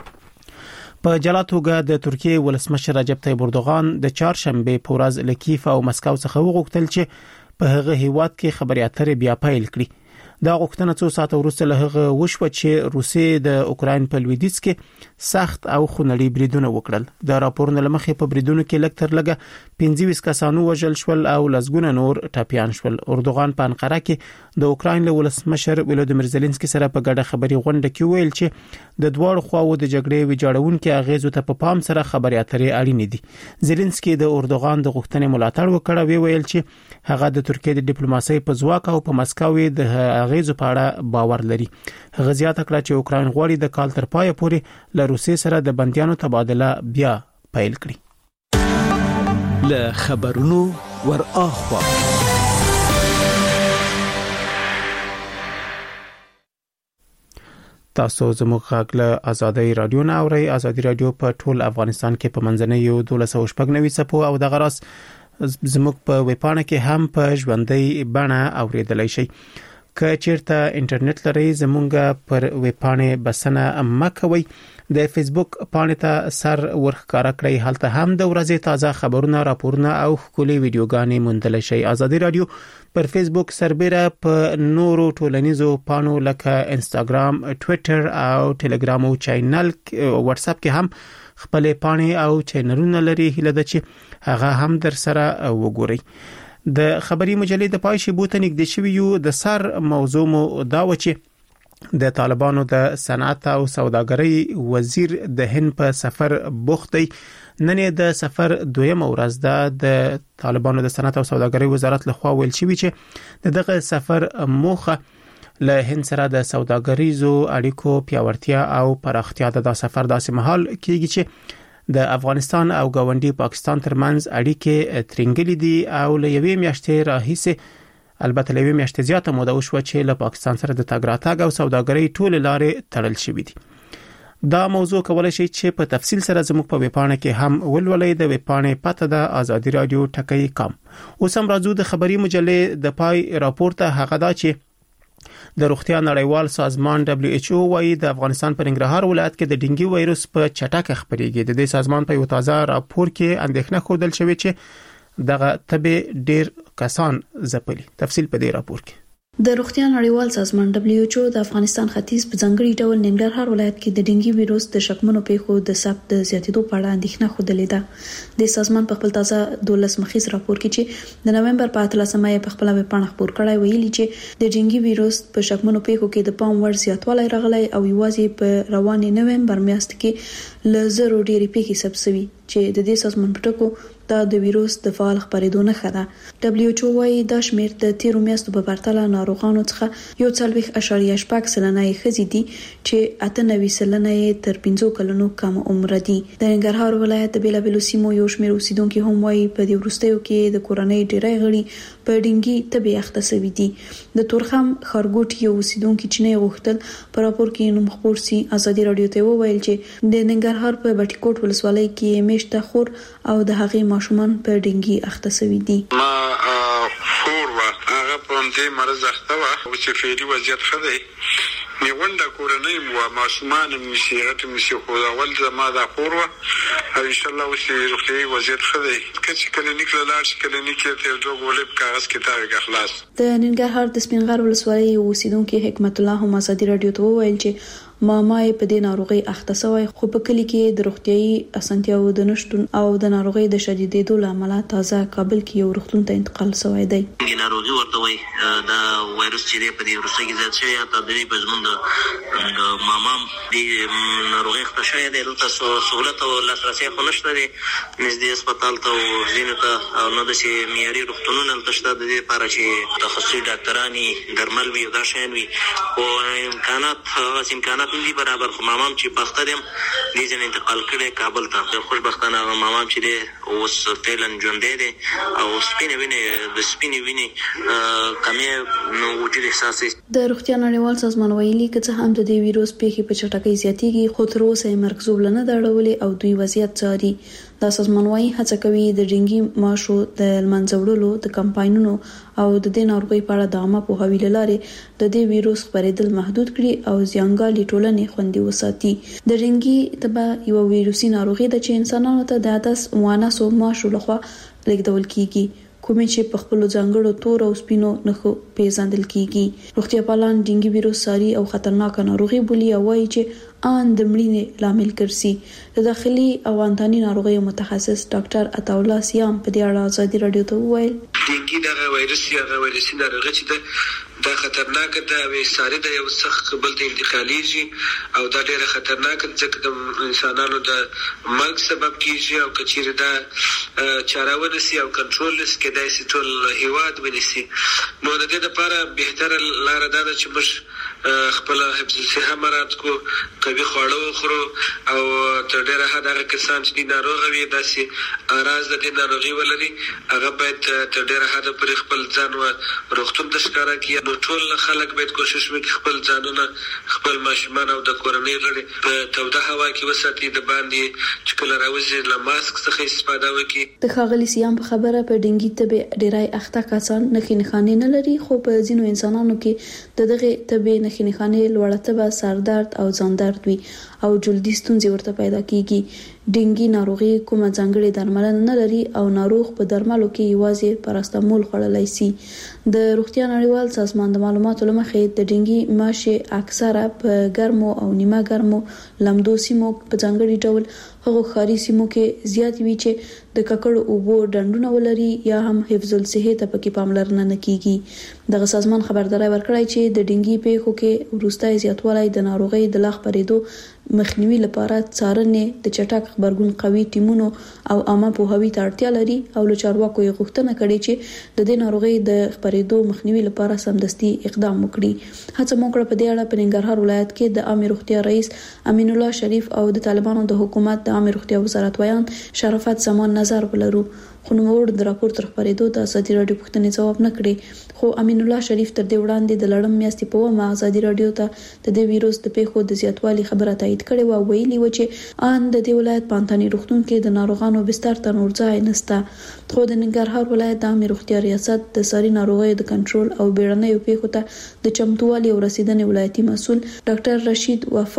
په جلا توګه د ترکیه ولسمشر رجب طیب اردوغان د چهارشنبه په ورځ له کیف او مسکو څخه وغوښتل چې په هغه هیواد کې خبري اترې بیا پیل کړي. دا غوښتنه څو ساعته وروسته له هغه وشوه چې روسیې د اوکراین په لویدیځ کې سخت او خونړي بریدونه وکړل. د راپورونو لمخې په بریدونو کې لږ تر لږه 25 کسانو وژل شول او لسګونه نور ټاپیان شول. اردوغان په انقره کې د اوکراین له ولسمشر ولودیمیر زيلنسکي سره په ګډه خبري غونډه کې ویل چې د دوه خواو د جګړې ویجاړونکو اغیزو ته په پام سره خبري اترې اړینې دي. زيلنسکي د اردوغان د غوښتنې ملاتړ وکړ او ویل چې هغه د ترکیه د ډیپلوماسۍ په ځواک او په مسکو د اغیزو په اړه باور لري. هغه زیاته کړه چې اوکراین غواړي د کال تر پایه پورې له روسیې سره د بندیانو تبادله بیا پیل کړي. له خبرونو ور اخوا تاسو زموږ غږ له ازادي رادیو نه اورئ. ازادي رادیو په ټول افغانستان کې په منځنۍ 1290 صفو او د غراس زموږ په ویبپاڼه کې هم په ژوندۍ بڼه اوریدلای شئ. که چیرته انټرنیټ لرئ زموږ پر ویبپاڼه بسنه مکوئ. د فیسبوک پاڼې ته سر ورخکاره کړئ. هلته هم د ورځې تازه خبرونه، راپورونه او ښکلي ویډیوګانې موندلی شئ. ازادي رادیو پر فیسبوک سربېره په نورو ټولنیزو پاڼو لکه انستګرام، ټوئیټر او ټلګرام او چینل واتس اپ کې هم خپل پاڼې او چینلونه لري. هله ده چې هغه هم در سره وګورئ. د خبري مجلې د پای شیبو ته نږدې شوی یو. د سر موضوع مو دا و چې د طالبانو د صنعت او سوداګرۍ وزیر د هند په سفر بوخت دی. نن د سفر دویمه ورځ ده. د طالبانو د صنعت او سوداګرۍ وزارت لخوا ویل شوی چې دغه سفر موخه له هند سره د سوداګریزو اړیکو پیاوړتیا او پراختیا ده. دا سفر داسې مهال کیږي چې د افغانستان او ګاونډي پاکستان ترمنځ اړیکې ترنګلې دي او له یوې میاشتې راهیسې البته له یوې میاشتې زیاته موده وشوه چې له پاکستان سره د تګ راتګ او سوداګرۍ ټول لارې تړل شوې دي. دا موضوع کولای شي چې په تفصیل سره زموږ په ویبپاڼه کې هم ولولئ. د ویبپاڼې پته د ازادي رادیو ټکی.com. اوس هم راځو د خبري مجلې د پای راپور ته. هغه دا چې د روغتیا نړیوال سازمان WHO وايي د افغانستان په ننګرهار ولایت کې د ډینګي وایروس په چټکه خپرېږي. د دې سازمان په یو تازه راپور کې اندېښنه ښودل شوې چې دغه تبه ډېر کسان ځپلي. تفصیل په دې راپور کې. د روغتیا نړیوال سازمان WHO د افغانستان ختیځ په ځانګړي ډول ننګرهار ولایت کې د ډینګي ویروس د شکمنو پیښو د ثبت د زیاتېدو په اړه اندېښنه خوده لیده. د سازمان په خپل تازه 12 مخیز راپور کې چې د نومبر په 13مه په خپل ویبپاڼه خبر کړی ویلي چې د ډینګي ویروس په شکمنو پیښو کې د پام وړ زیاتوالی راغلی او یوازې په رواني نومبر میاشت کې ل زرو ډېری پیښې ثبت شوي چې د دې سازمان په ټکو دا د ویروس د فعال خپرېدو نښه ده. WHO وايي دا شمېر د تیرو میاشتو په پرتله ناروغانو څخه 40.8% سلنه ښځې دي چې 98 سلنه تر 15 کلونو کم عمر دي. د ننګرهار ولایت د بیلابیلو سیمو یو شمېر اوسیدونکو هم وايي په دې وروستیو کې د کورنۍ ډېری غړي په ډینګي تبې اخته شوي دي. د تورخم خارګوټ یو اوسیدونکو چې نه غوښتل په راپور کې نوم خپور سي ازادي رادیو ته وویل چې د ننګرهار په بټي کوټ ولسوالۍ کې میشته خور او د هغې ماشومان په ډینګي اخته شوي دي. ما خور وا هغه په دې مرز اخته وا او چې فعلی وضعیت خدای نیونده کورنۍ مو ماشومان مشیرت مشي خو اول زما دا خور وا او ان شاء الله وسې روغتي وضعیت خدای چې کلینیک لاله چې کلینیک ته دوه غولب کاغذ کتاب اخلاص. د ننګرهار د سپینغر ولسوالۍ اوسیدونکو حکمت الله هم ازادي رادیو ته وویل چې ماما یې په دې ناروغي اخته شوی خو په کلی کې د روغتيایي اسانتیاو د نشټون او د ناروغي د شدیدېدو لامل تازه کابل کې یو روغتون ته انتقال شوی دی. ناروغي ورته وای دا وایرس چې په دې ورسره کې زیات شوی تا د دې پزمن د ماما د ناروغي اخته شوی دی تاسو سہولت او لاسرسي خو نشته دي نږدې هسپتال ته او ځینې ته او نه د شي معیاري روغتونونو تشته د دې لپاره چې تخصصي ډاکټرانی درمل وي دا شین وي او امکانات دي برابر خو مامام چې پخته دیم دې ځین انتقال کړي کابل ته. خوشبختانه مامام چې دی اوس فعلا ژوندې دي او سپینې ویني کمی نو وجود احساس. د روغتیا نړیوال سازمان ویلي چې هم د دې ویروس پیښې په چټکۍ زیاتېږي خو تر اوسه مرکزوب لنه داړولې او دوی وضعیت جاري. دا سازمان وايي هڅه کوي د ډینګي ماشو د منځوړلو د کمپاینونو او د دې ناروغي په اړه د عامه پوهاوي لارې د دې ویروس خپرېدل محدود کړي او زیانګالي ټولنې خوندي وساتي. د ډینګي تبه یو ویروسي ناروغي ده چې انسانانو ته د عدس موانسو ماشو لخوا لیږدول کیږي کومې چې په خپل ځانګړو تور او سپینو نښو پیژندل کیږي. روغتیا پالان ډینګي ویروس ساري او خطرناک ناروغي بولي او وايي چې ان د مړینې لامل ګرځي. د داخلي او انتاني ناروغیو متخصص ډاکټر عطاالله سیام په دې اړه ازادي رادیو ته وویل ډینګي دغه وایرسي ناروغي چې دا خطرناک ده او ساري ده یو سخت بل ته انتقاليږي او دا ډیره خطرناک ده چې د انسانانو د مرګ سبب کیږي او کچېره دا چارهونه سي او کنټرول لس کې دای سي ټول هیواد ونیسي. نو د دې لپاره بهتره لار ده چې موږ خپل حفظ صحه مراعات کو قوي خواړه وخورو او تر ډیره حد هغه کسان چې ناروغ وي داسې اراز د دې ناروغي ولري هغه باید تر ډیره حد پر خپل ځان او روغتون د ښکارا کیږي. نو ټول خلک باید کوشش وکړي خپل ځانونه خپل ماشومان او د کورنۍ غړي په توده هوا کې وساتي د باندې چې کله راوځي له ماسک څخه استفاده وکړي. د ښاغلي سیام په خبره په ډینګي تبه ډیرای اخته کسان نښې نه لري خو په ځینو انسانانو کې دغه تبه نښې لوړه تبه سردرد او ځان درد وي او جلدي ستونزې ورته پیدا کیږي. ډینګي ناروغي کومه ځانګړې درملنه نه لري او ناروغ په درملو کې یوازې پاراستامول خوړلای شي. د روغتیا نړیوال سازمان د معلوماتو لمخې د ډینګي ماشه اکثره په ګرمو او نیمه ګرمو لمدو سیمو په ځانګړي ډول هغه خاري سیمو کې زیات وی چې د ککړو اوبو ډنډونه ولري یا هم حفظ الصحه ته پکې پاملرنه نه کیږي. دغه سازمان خبرداري ورکړی چې د ډینګي پیښو کې وروستي زیاتوالی د ناروغي د لاغ پرېدو مخنیوي لپاره څارنې د چټک خبرګون قوي ټیمونو او عامه پوهاوي ته اړتیا لري او له چارواکو یې غوښتنه کړې چې د دې ناروغي د خبرېدو مخنیوي لپاره سمدستي اقدام وکړي. هڅه موکړه په دې اړه په ننګرهار ولایت کې د عامه روغتیا رئیس امین الله شریف او د طالبانو د حکومت د عامه روغتیا وزارت ویان شرافت زمان نظر ولرو خو نوموړ د راپور تر خبرېدو د ازادي رادیو پوښتنې ځواب نه کړي. خو امین الله شریف تر دې وړاندې د لړم میاشتې په ومه ازادي رادیو ته د دې ویروس د پیښو د زیاتوالي خبره تایید کړې و او ویلي و چې ان د دې ولایت پانتانی روغتون کې د ناروغانو بستر ته نور ځای نشته. خو د ننګرهار ولایت د عامه روغتیا ریاست د ساري ناروغیو د کنټرول او بیړنیو پیښو ته د چمتووالي او رسیدنې ولایتي مسؤل ډاکټر رشید وفا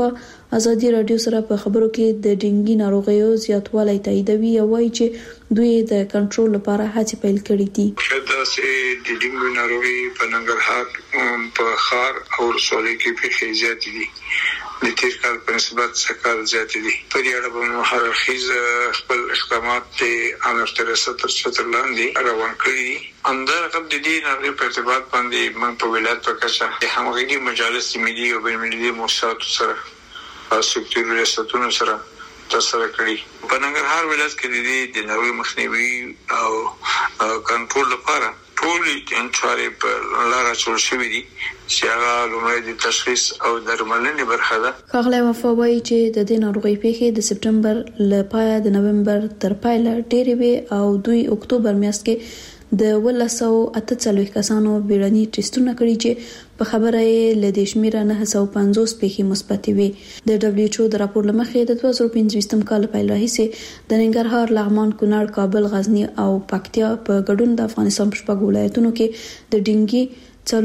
ازادي رادیو سره په خبرو کې د ډینګي ناروغیو زیاتوالی تاییدوي او وايي چې دوی د کنټرول لپاره هڅې پیل کړې دي. دا چې د ډینګي ناروغي په ننګرهار په خار او رسولې کې په زیات دي. د تیر کال په نسبت څخه زیات دي. په دې اړه به هر اړخیز خپل اقدامات ته امرته ستر لاندې روان کړي. اندر قبل دي ناروغي په ارتباط باندې من په ولایت په کچه د همغږي مجالس ملي او بین المللي مؤسساتو سره او سکتوري ریاستونو سره ترسره کړي. په ننګرهار ولایت کې د ناروغي مخنیوي او کنټرول لپاره ټول انچاري په لاره چول شوې دي چې هغه لومړی د تشخیص او درملنې برخه ده. ښاغلی وفا وایي چې د دې ناروغي پیښې د سپټمبر له پایه د نومبر تر پایله ډېرې وي او دوی اکتوبر میاشت کې د 1248 کسانو بیړني ټیسټونه کړي چې په خبره یې له دې شمیره 950 پیښې مثبت وي. د دبليو ایچ او د راپور لمخې د 2015 کال پیل راهیسې د ننګرهار، لغمان، کونړ، کابل، غزنی او پکتیا په ګډون د افغانستان په شپږ ولایتونو کې د ډینګي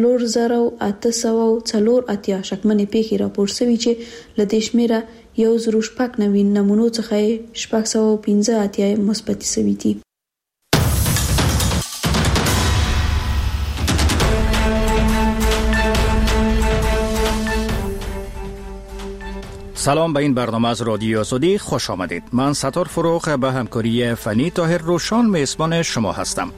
4884 شکمنې پیښې راپور شوي چې له دې شمیره 1090 نمونو څخه 615 مثبت شوي دي. سلام به این برنامه از رادیو آزادی خوش آمدید. من ستار فروغ به همکاری فنی طاهر روشان میزبان شما هستم.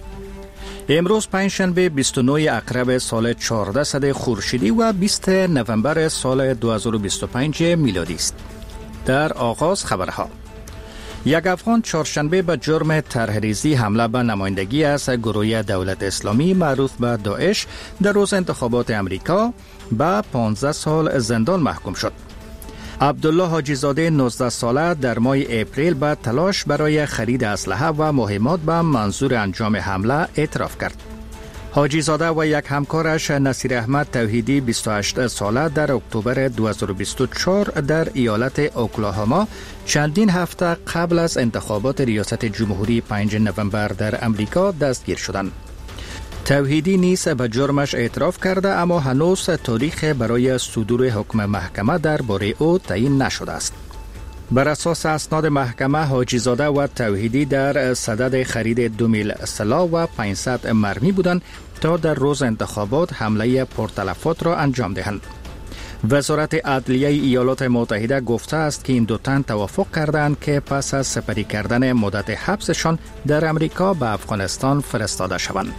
امروز پنجشنبه 29 اکرب سال 1400 خورشیدی و 20 نوامبر سال 2025 میلادی است. در آغاز خبرها: یک افغان چهارشنبه به جرم طرحریزی حمله به نمایندگی از گروه دولت اسلامی معروف به داعش در روز انتخابات امریکا به 15 سال زندان محکوم شد. عبدالله حاجی زاده 19 ساله در ماه اپریل به تلاش برای خرید اسلحه و مهمات به منظور انجام حمله اعتراف کرد. حاجی زاده و یک همکارش نصیر احمد توحیدی 28 ساله در اکتبر 2024 در ایالت اوکلاهاما چندین هفته قبل از انتخابات ریاست جمهوری 5 نوامبر در امریکا دستگیر شدند. توحیدی نیز به جرمش اعتراف کرده اما هنوز تاریخ برای صدور حکم محکمه درباره او تعیین نشده است. بر اساس اسناد محکمه، حاجی زاده و توحیدی در صدد خرید 2000 سلاح و 500 مرمی بودند تا در روز انتخابات حمله پرتلفات را انجام دهند. وزارت عدلیه ایالات متحده گفته است که این دو تن توافق کردند که پس از سپری کردن مدت حبسشان در امریکا به افغانستان فرستاده شوند.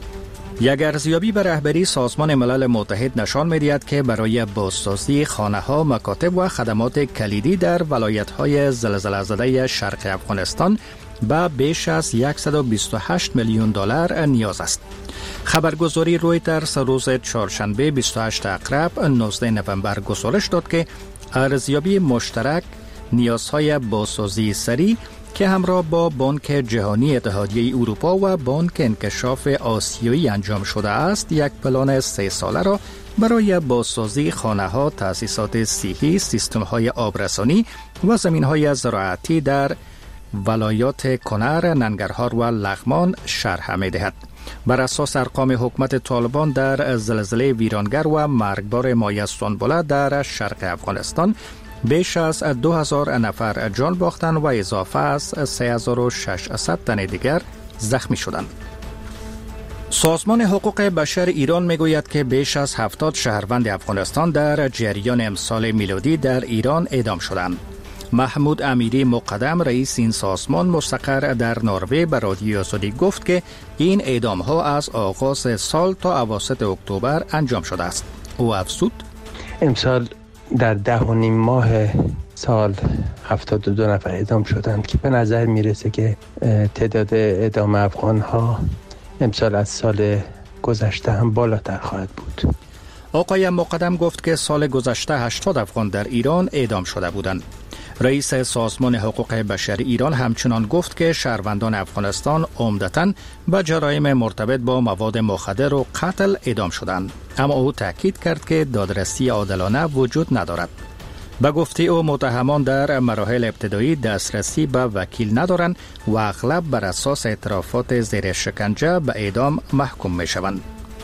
یک ارزیابی به رهبری سازمان ملل متحد نشان می‌دهد که برای بازسازی خانه‌ها، مکاتب و خدمات کلیدی در ولایت‌های زلزله زده شرق افغانستان به بیش از 128 میلیون دلار نیاز است. خبرگزاری رویترز روز چهارشنبه 28 اکرب 19 نوامبر گزارش داد که ارزیابی مشترک نیازهای بازسازی سریع که همراه با بانک جهانی، اتحادیه اروپا و بانک انکشاف آسیایی انجام شده است، یک پلان 3 ساله را برای بازسازی خانه‌ها، تأسیسات صحی، سیستم‌های آبرسانی و زمین‌های زراعتی در ولایات کنر، ننگرهار و لغمان شرح می‌دهد. بر اساس ارقام حکومت طالبان در زلزله ویرانگر و مرگبار مایع سنبله در شرق افغانستان بیش از 2000 نفر جان باختند و اضافه از 3600 تن دیگر زخمی شدند. سازمان حقوق بشر ایران میگوید که بیش از 70 شهروند افغانستان در جریان امسال میلادی در ایران اعدام شدند. محمود امیری مقدم رئیس این سازمان مستقر در نروژ به رادیو آزادی گفت که این اعدام ها از آغاز سال تا اواسط اکتبر انجام شده است. او افزود: امسال در 10.5 ماه سال 72 نفر اعدام شدند که به نظر میرسه که تعداد اعدام افغان ها امسال از سال گذشته هم بالاتر خواهد بود. آقای مقدم گفت که سال گذشته 80 افغان در ایران اعدام شده بودند. رئیس سازمان حقوق بشر ایران همچنان گفت که شهروندان افغانستان عمدتاً به جرایم مرتبط با مواد مخدر و قتل اعدام شدند، اما او تاکید کرد که دادرسی عادلانه وجود ندارد. به گفته او متهمان در مراحل ابتدایی دسترسی به وکیل ندارند و اغلب بر اساس اعترافات زیر شکنجه به اعدام محکوم می شوند.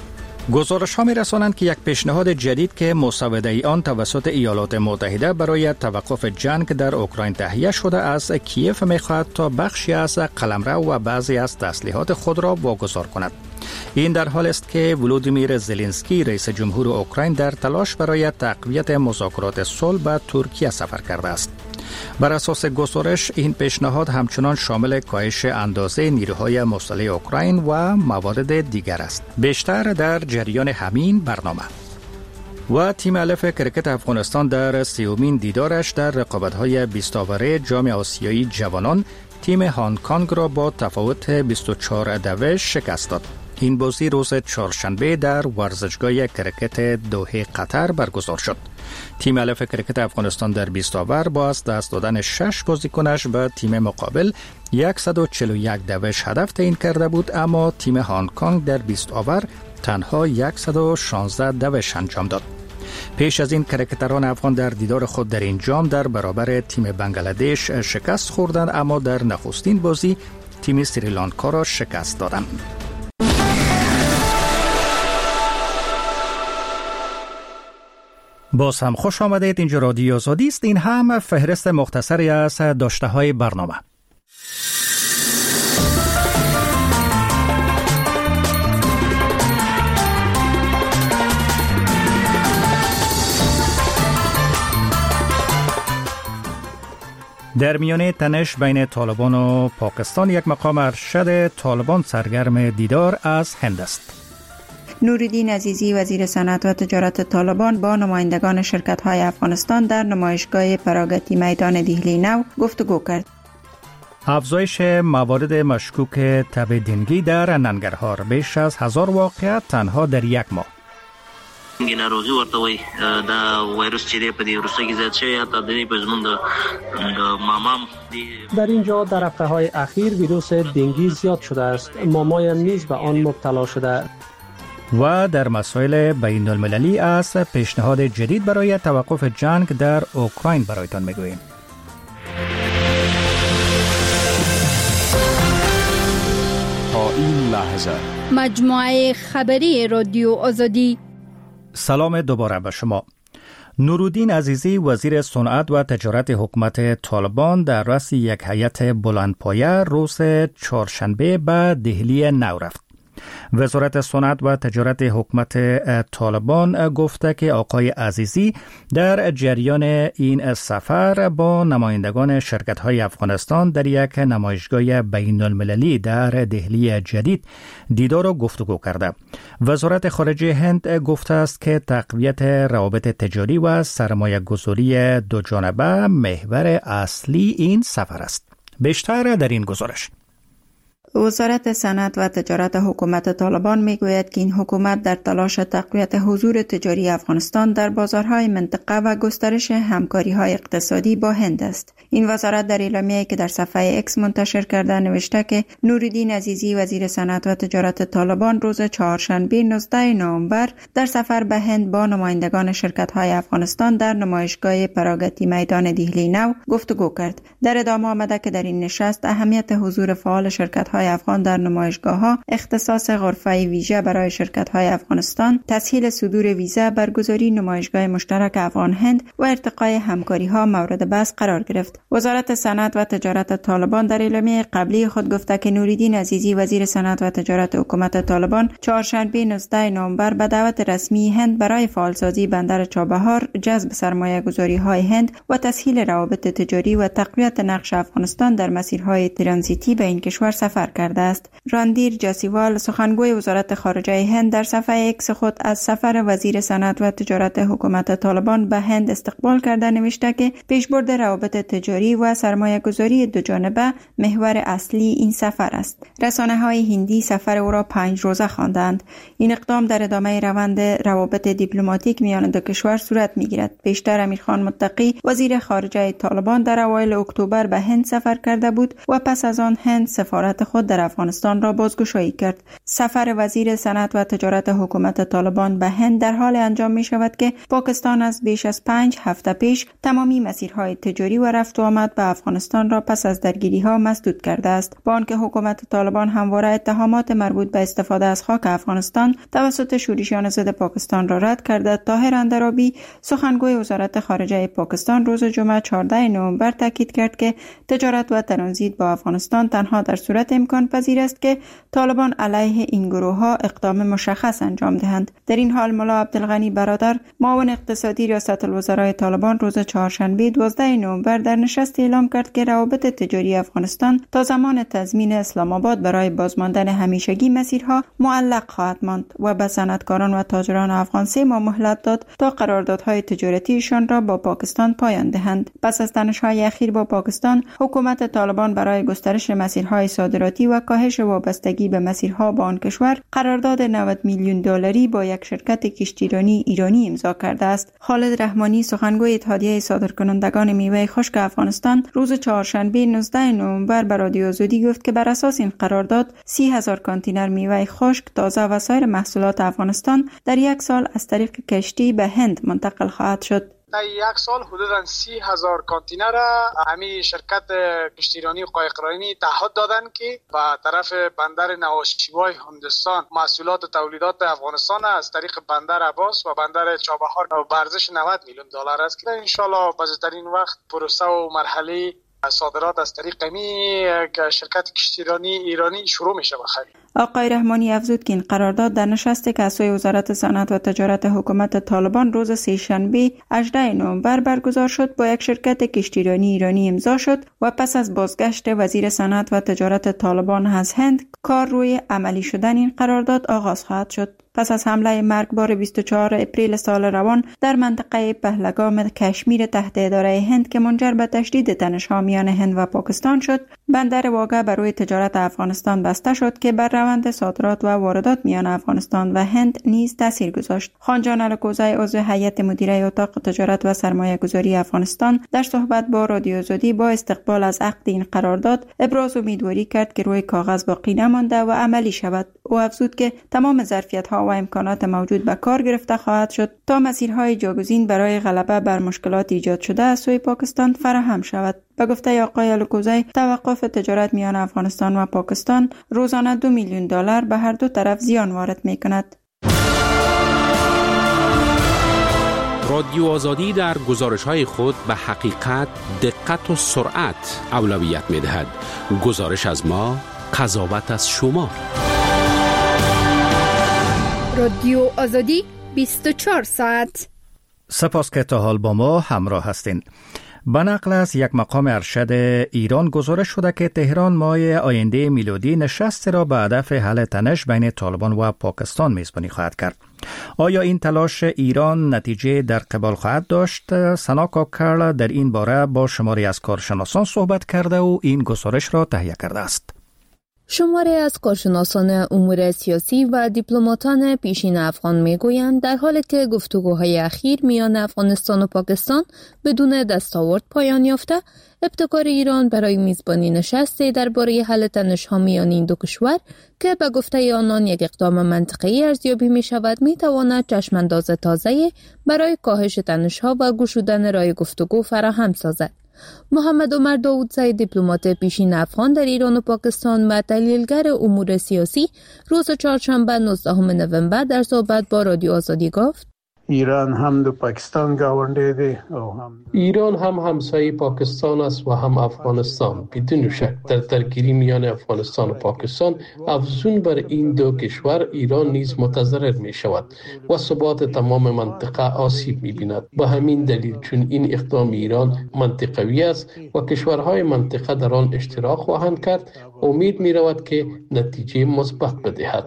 گزارش‌ها می‌رسانند که یک پیشنهاد جدید که مسوده آن توسط ایالات متحده برای توقف جنگ در اوکراین تهیه شده از کیف می‌خواهد تا بخشی از قلمرو و بعضی از تسلیحات خود را واگذار کند. این در حال است که ولودیمیر زلنسکی رئیس جمهور اوکراین در تلاش برای تقویت مذاکرات صلح به ترکیه سفر کرده است. بر اساس گزارش این پیشنهاد همچنان شامل کاهش اندازه نیروهای مسلح اوکراین و موارد دیگر است. بیشتر در جریان همین برنامه. و تیم الف کرکت افغانستان در 30مین دیدارش در رقابت‌های 20 آوره جام آسیایی جوانان تیم هنگ کنگ را با تفاوت 24 شکست داد. این بازی روز چهارشنبه در ورزشگاه کرکت دوحه قطر برگزار شد. تیم الف کرکت افغانستان در 20 آور با از دست دادن 6 بازیکنش به تیم مقابل 141 هدف تعیین کرده بود، اما تیم هنگ کنگ در 20 آور تنها 116 انجام داد. پیش از این کرکتران افغان در دیدار خود در این جام در برابر تیم بنگلادش شکست خوردند، اما در نخستین بازی تیم سریلانکا را شکست دادند. باز هم خوش آمدید. اینجا رادیو آزادی است. این هم فهرست مختصری از داشته های برنامه. در میانه تنش بین طالبان و پاکستان، یک مقام ارشد طالبان سرگرم دیدار از هند است. نوردین عزیزی وزیر صنعت و تجارت طالبان با نمایندگان شرکت‌های افغانستان در نمایشگاه پراگتی میدان دهلی نو گفتگو کرد. افزایش موارد مشکوک تب دنگی در ننگرهار، بیش از 1000 واقعه تنها در یک ماه. ناروغي ورته وي دا وایروس چې په دې روسیه کې زیات شوی تا د پزمون د مامام در اینجا در هفته‌های اخیر ویروس دنگی زیاد شده است. مامایم نیز به آن مبتلا شده. و در مسائل بین المللی از پیشنهاد جدید برای توقف جنگ در اوکراین برایتان میگوییم. تا این لحظه مجموعه خبری رادیو آزادی. سلام دوباره به شما. نورالدین عزیزی وزیر صنعت و تجارت حکومت طالبان در رأس یک هیئت بلندپایه روز چهارشنبه به دهلی نو رفت. وزارت صنعت و تجارت حکومت طالبان گفته که آقای عزیزی در جریان این سفر با نمایندگان شرکت‌های افغانستان در یک نمایشگاه بین المللی در دهلی جدید دیدار و گفتگو کرده. وزارت خارجه هند گفته است که تقویت روابط تجاری و سرمایه گذاری دو جانبه محور اصلی این سفر است. بیشتر در این گزارش. وزارت صنعت و تجارت حکومت طالبان میگوید که این حکومت در تلاش تقویت حضور تجاری افغانستان در بازارهای منطقه و گسترش همکاری‌های اقتصادی با هند است. این وزارت در اعلامیه‌ای که در صفحه اکس منتشر کرده نوشته که نورالدین عزیزی وزیر صنعت و تجارت طالبان روز چهارشنبه 19 نوامبر در سفر به هند با نمایندگان شرکت‌های افغانستان در نمایشگاه پراگتی میدان دهلی نو گفتگو کرد. در ادامه آمده که در این نشست اهمیت حضور فعال شرکت‌های افغان در نمایشگاه‌ها، اختصاص غرفه ویژه برای شرکت‌های افغانستان، تسهیل صدور ویزا، برگزاری نمایشگاه مشترک افغان هند و ارتقای همکاری‌ها مورد بحث قرار گرفت. وزارت صنعت و تجارت طالبان در اعلامیه قبلی خود گفته که نورالدین عزیزی وزیر صنعت و تجارت حکومت طالبان چهارشنبه 19 نوامبر به دعوت رسمی هند برای فعالسازی بندر چابهار، جذب سرمایه‌گذاری‌های هند و تسهیل روابط تجاری و تقویت نقش افغانستان در مسیرهای ترانزیتی به این کشور سفر کرده است. راندیر جاسیوال سخنگوی وزارت خارجه هند در صفحه اکس خود از سفر وزیر صنعت و تجارت حکومت طالبان به هند استقبال کرده نوشته که پیشبرد روابط تجاری و سرمایه‌گذاری دو جانبه محور اصلی این سفر است. رسانه‌های هندی سفر او را 5 روزه خواندند. این اقدام در ادامه روند روابط دیپلماتیک میان دو کشور صورت می‌گیرد. پیشتر امیرخان متقی وزیر خارجه طالبان در اوایل اکتبر به هند سفر کرده بود و پس از آن هند سفارت خود در افغانستان را بازگشایی کرد. سفر وزیر صنعت و تجارت حکومت طالبان به هند در حال انجام می شود که پاکستان از بیش از 5 هفته پیش تمامی مسیرهای تجاری و رفت و آمد به افغانستان را پس از درگیری ها مسدود کرده است. با آنکه حکومت طالبان همواره اتهامات مربوط به استفاده از خاک افغانستان توسط شورشیان ضد پاکستان را رد کرده، طاهر اندرابی سخنگوی وزارت خارجه پاکستان روز جمعه 14 نوامبر تاکید کرد که تجارت و ترانزیت با افغانستان تنها در صورت امکان پذیر است که طالبان علیه این گروه ها اقدام مشخص انجام دهند. در این حال ملا عبدالغنی برادر معاون اقتصادی ریاست الوزرای طالبان روز چهارشنبه 12 نوامبر در نشست اعلام کرد که روابط تجاری افغانستان تا زمان تضمین اسلام آباد برای بازماندن همیشگی مسیرها معلق خواهد ماند و به صنعتکاران و تاجران افغان 3 ماه مهلت داد تا قراردادهای تجارتیشان را با پاکستان پایان دهند. پس از تنش‌های اخیر با پاکستان، حکومت طالبان برای گسترش مسیرهای صادراتی و کاهش وابستگی به مسیرها با آن کشور قرارداد 90 میلیون دلاری با یک شرکت کشتیرانی ایرانی امضا کرده است. خالد رحمانی سخنگوی اتحادیه صادرکنندگان میوه خشک افغانستان روز چهارشنبه 19 نوامبر به رادیو آزادی گفت که بر اساس این قرارداد 30,000 کانتینر میوه خشک، تازه و سایر محصولات افغانستان در یک سال از طریق کشتی به هند منتقل خواهد شد. در یک سال حدوداً 30,000 کانتینر همین شرکت کشتیرانی و قایقرانی تعهد دادن که به طرف بندر نوشیروان هندوستان محصولات و تولیدات افغانستان از طریق بندر عباس و بندر چابهار به ارزش 90 میلیون دلار است که ان شاءالله به زودترین وقت پروسه و مرحله صادرات از طریق شرکت کشتیرانی ایرانی شروع میشه بخیر. آقای رحمانی افزود که این قرارداد در نشست که از سوی وزارت صنعت و تجارت حکومت طالبان روز سه‌شنبه 18 نوامبر برگزار شد با یک شرکت کشتیرانی ایرانی امضا شد و پس از بازگشت وزیر صنعت و تجارت طالبان از هند کار روی عملی شدن این قرارداد آغاز خواهد شد. پس از حمله مرگبار 24 اپریل سال روان در منطقه پهلگام کشمیر تحت اداره هند که منجر به تشدید تنش‌ها میان هند و پاکستان شد، بندر واگه بر روی تجارت افغانستان بسته شد که بر روند صادرات و واردات میان افغانستان و هند نیز تاثیر گذاشت. خانجان الکوزی عضو هیئت مدیره اتاق تجارت و سرمایه‌گذاری افغانستان در صحبت با رادیو آزادی با استقبال از عقد این قرارداد ابراز امیدواری کرد که روی کاغذ باقی نمانده و عملی شود. او افزود که تمام ظرفیت‌ها و امکانات موجود به کار گرفته خواهد شد تا مسیرهای جاگزین برای غلبه بر مشکلات ایجاد شده از سوی پاکستان فراهم شود. به گفته آقای الکوزی، توقف تجارت میان افغانستان و پاکستان روزانه 2 میلیون دلار به هر دو طرف زیان وارد می‌کند. رادیو آزادی در گزارش‌های خود به حقیقت، دقت و سرعت اولویت می‌دهد. گزارش از ما، قضاوت از شما. رادیو آزادی 24 ساعت. سپاس که تا حال با ما همراه هستین. به نقل از یک مقام ارشد ایران گزارش شده که تهران ماه آینده میلادی نشست را به هدف حل تنش بین طالبان و پاکستان میزبانی خواهد کرد. آیا این تلاش ایران نتیجه در قبال خواهد داشت؟ سنا کاکر در این باره با شماری از کارشناسان صحبت کرده و این گزارش را تهیه کرده است. شماری از کارشناسان امور سیاسی و دیپلماتان پیشین افغان میگویند در حالی که گفتگوهای اخیر میان افغانستان و پاکستان بدون دستاورد پایان یافته، ابتکار ایران برای میزبانی نشستی درباره حل تنش‌ها میان این دو کشور که به گفته آنان یک اقدام منطقی ارزیابی می شود میتواند چشمانداز تازه برای کاهش تنش‌ها و گشودن راه گفتگو فراهم سازد. محمد عمر داودزی، دیپلمات پیشین افغان در ایران و پاکستان و تحلیلگر امور سیاسی، روز چهارشنبه 19 نوامبر در صحبت با رادیو آزادی گفت: ایران هم دو پاکستان گاونده دی. ایران هم همسایه پاکستان است و هم افغانستان. بدون شک در درگیری میان افغانستان و پاکستان افزون بر این دو کشور ایران نیز متضرر می شود و ثبات تمام منطقه آسیب می بیند. به همین دلیل چون این اقدام ایران منطقوی است و کشورهای منطقه در آن اشتراک خواهند کرد، امید می رود که نتیجه مثبت بدهد.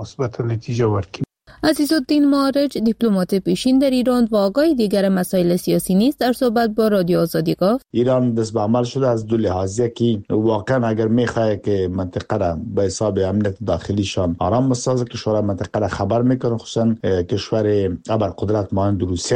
عزیزالدین معارج، دیپلمات پیشین در ایران و آگاه دیگر مسائل سیاسی نیز در صحبت با رادیو آزادی گفت: ایران دست به عمل شده از دو لحاظ، که واقعا اگر میخواه که منطقه را به حساب امنیت داخلیشان آرام بسازه، کشور منطقه را خبر میکنه، خصوصا کشور ابرقدرت مانند روسیه را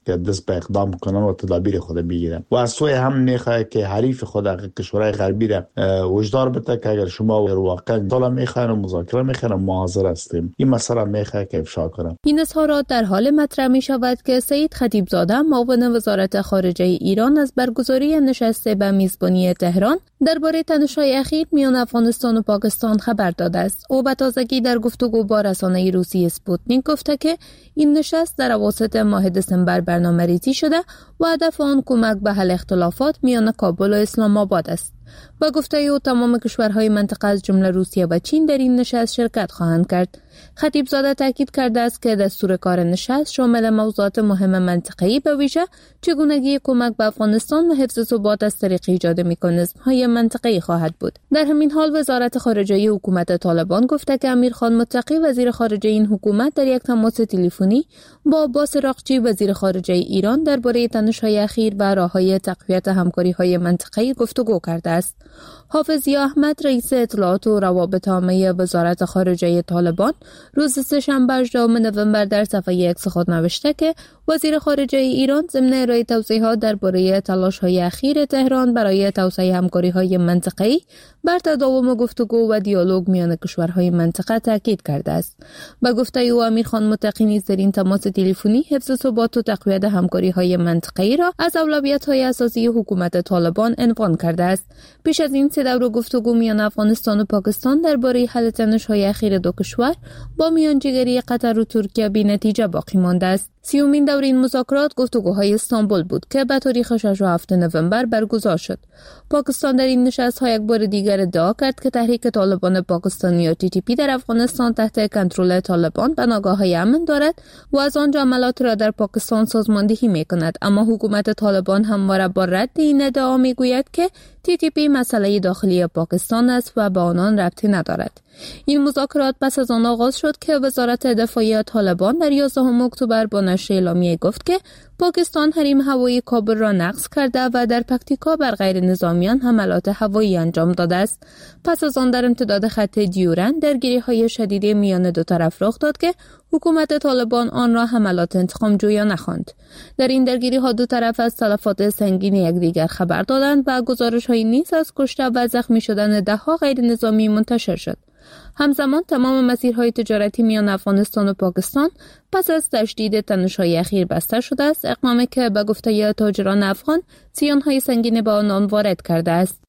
که دست به اقدام کنن و تدابیر خود بگیرن و از سوی هم میخواد که حریف خود کشورهای غربی را وجدار بده که اگر شما واقعا طلا میخواین و مذاکره میخواین ما حاضر هستیم. این مسئله میخواد که افشا کنن. این اظهارات در حال مطرح می شود که سید خطیبزاده معاون وزارت خارجه ایران از برگزاری نشست به میزبانی تهران درباره تنش‌های اخیر میان افغانستان و پاکستان خبر داده است. او به تازگی در گفتگو با رسانه روسی اسپوتنیک گفته که این نشست در اواسط ماه دسامبر برنامه‌ریزی شده و هدف آن کمک به حل اختلافات میان کابل و اسلام آباد است. با گفته او تمام کشورهای منطقه از جمله روسیه و چین در این نشست شرکت خواهند کرد. خطیبزاده تاکید کرده است که دستور کار نشست شامل موضوعات مهم منطقه‌ای به ویژه چگونگی کمک به افغانستان و حفظ ثبات از طریق ایجاد مکانیزم‌های منطقه‌ای خواهد بود. در همین حال وزارت خارجه حکومت طالبان گفته که امیرخان متقی وزیر خارجه این حکومت در یک تماس تلفنی با عباس راقچی وزیر خارجه ایران درباره تنش‌های اخیر و راه‌های تقویت همکاری‌های منطقه‌ای گفتگو کرده است. حافظ ضیا احمد رئیس اطلاعات و روابط عامه وزارت خارجه طالبان روز سه‌شنبه 18 نوامبر در صفحه اکس خود نوشته که وزیر خارجه ایران ضمن ارائه توضیحات درباره تلاش‌های اخیر تهران برای توسعه همکاری‌های منطقه‌ای بر تداوم گفتگو و دیالوگ میان کشورهای منطقه تاکید کرده است. با گفته او امیرخان متقی نیز در این تماس تلفنی حفظ ثبات و تقویت همکاری‌های منطقه‌ای را از اولویت‌های اساسی حکومت طالبان عنوان کرده است. پیش از این 3 دور گفتگو میان افغانستان و پاکستان درباره حل تنش‌های اخیر دو کشور با میانجیگری قطر و ترکیه بی‌نتیجه باقی مانده است. 30مین دور این مذاکرات گفتگوهای استانبول بود که به تاریخ 6 و 7 نوامبر برگزار شد. پاکستان در این نشست‌ها یک بار دیگر ادعا کرد که تحریک طالبان پاکستانی یا TTP در افغانستان تحت کنترل طالبان بناگاه‌های امن دارد و از آن عملات را در پاکستان سازماندهی می‌کند، اما حکومت طالبان همواره با رد این ادعا می‌گوید که TTP مسئله داخلی پاکستان است و به آنان ربطی ندارد. این مذاکرات پس از آن آغاز شد که وزارت دفاعی طالبان در 11 اکتبر با نشر اعلامیه گفت که پاکستان حریم هوایی کابل را نقض کرده و در پکتیکا بر غیر نظامیان حملات هوایی انجام داده است. پس از آن در امتداد خط دیورند درگیری‌های شدید میان دو طرف رخ داد که حکومت طالبان آن را حملات انتقام‌جویانه خواند. در این درگیری‌ها دو طرف از تلفات سنگین یکدیگر خبر دادند و گزارش‌هایی نیز از کشته و زخمی شدن ده‌ها غیر نظامی منتشر شد. همزمان تمام مسیرهای تجارتی میان افغانستان و پاکستان پس از تشدید تنش‌های اخیر بسته شده است، اقدامی که به گفته تاجران افغان زیان‌های سنگین به آنان وارد کرده است.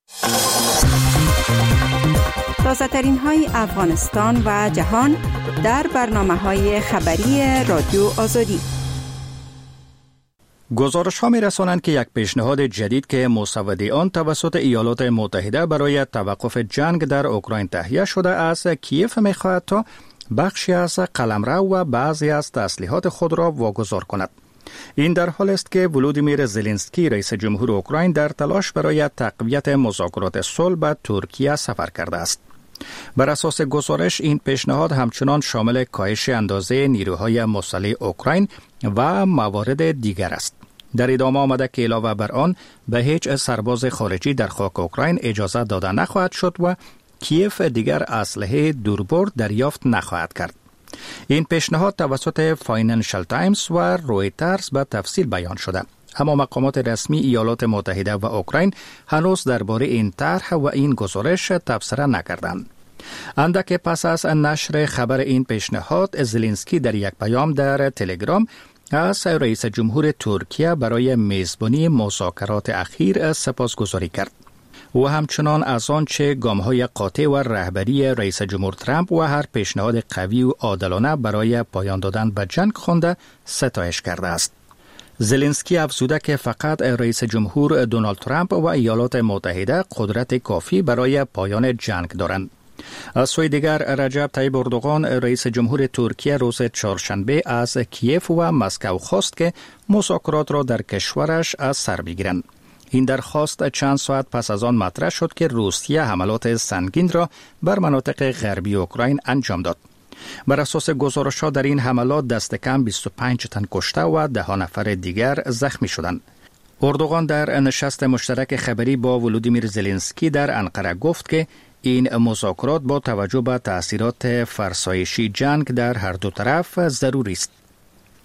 تازه‌ترین های افغانستان و جهان در برنامه‌های خبری رادیو آزادی. گزارش ها می رسانند که یک پیشنهاد جدید که مسوده آن توسط ایالات متحده برای توقف جنگ در اوکراین تهیه شده از کیف می خواهد تا بخشی از قلمرو و بعضی از تسلیحات خود را واگذار کند. این در حال است که ولودیمیر زلنسکی رئیس جمهور اوکراین در تلاش برای تقویت مذاکرات صلح به ترکیه سفر کرده است. بر اساس گزارش این پیشنهاد همچنان شامل کاهش اندازه نیروهای مسلح اوکراین و موارد دیگر است. در ادامه آمده که علاوه بر آن به هیچ سرباز خارجی در خاک اوکراین اجازه داده نخواهد شد و کیف دیگر اسلحه دوربرد دریافت نخواهد کرد. این پیشنهاد توسط فاینانشل تایمز و رویترز به تفصیل بیان شده، اما مقامات رسمی ایالات متحده و اوکراین هنوز درباره این طرح و این گزارش تبصره نکردند. اندک پس از نشر خبر این پیشنهاد، زلنسکی در یک پیام در تلگرام از رئیس جمهور ترکیه برای میزبانی مذاکرات اخیر سپاسگزاری کرد. او همچنان از آنچه گام‌های قاطع و رهبری رئیس جمهور ترامپ و هر پیشنهاد قوی و عادلانه برای پایان دادن به جنگ خوانده ستایش کرده است. زلنسکی افزوده که فقط رئیس جمهور دونالد ترامپ و ایالات متحده قدرت کافی برای پایان جنگ دارند. از سوی دیگر رجب طیب اردوغان رئیس جمهور ترکیه روز چهارشنبه از کیف و مسکو خواست که مذاکرات را در کشورش از سر بگیرند. این درخواست چند ساعت پس از آن مطرح شد که روسیه حملات سنگین را بر مناطق غربی اوکراین انجام داد. بر اساس گزارش‌ها در این حملات دست کم 25 تن کشته و 10 نفر دیگر زخمی شدند. اردوغان در نشست مشترک خبری با ولودیمیر زلنسکی در انقره گفت که این مذاکرات با توجه به تأثیرات فرسایشی جنگ در هر دو طرف ضروری است.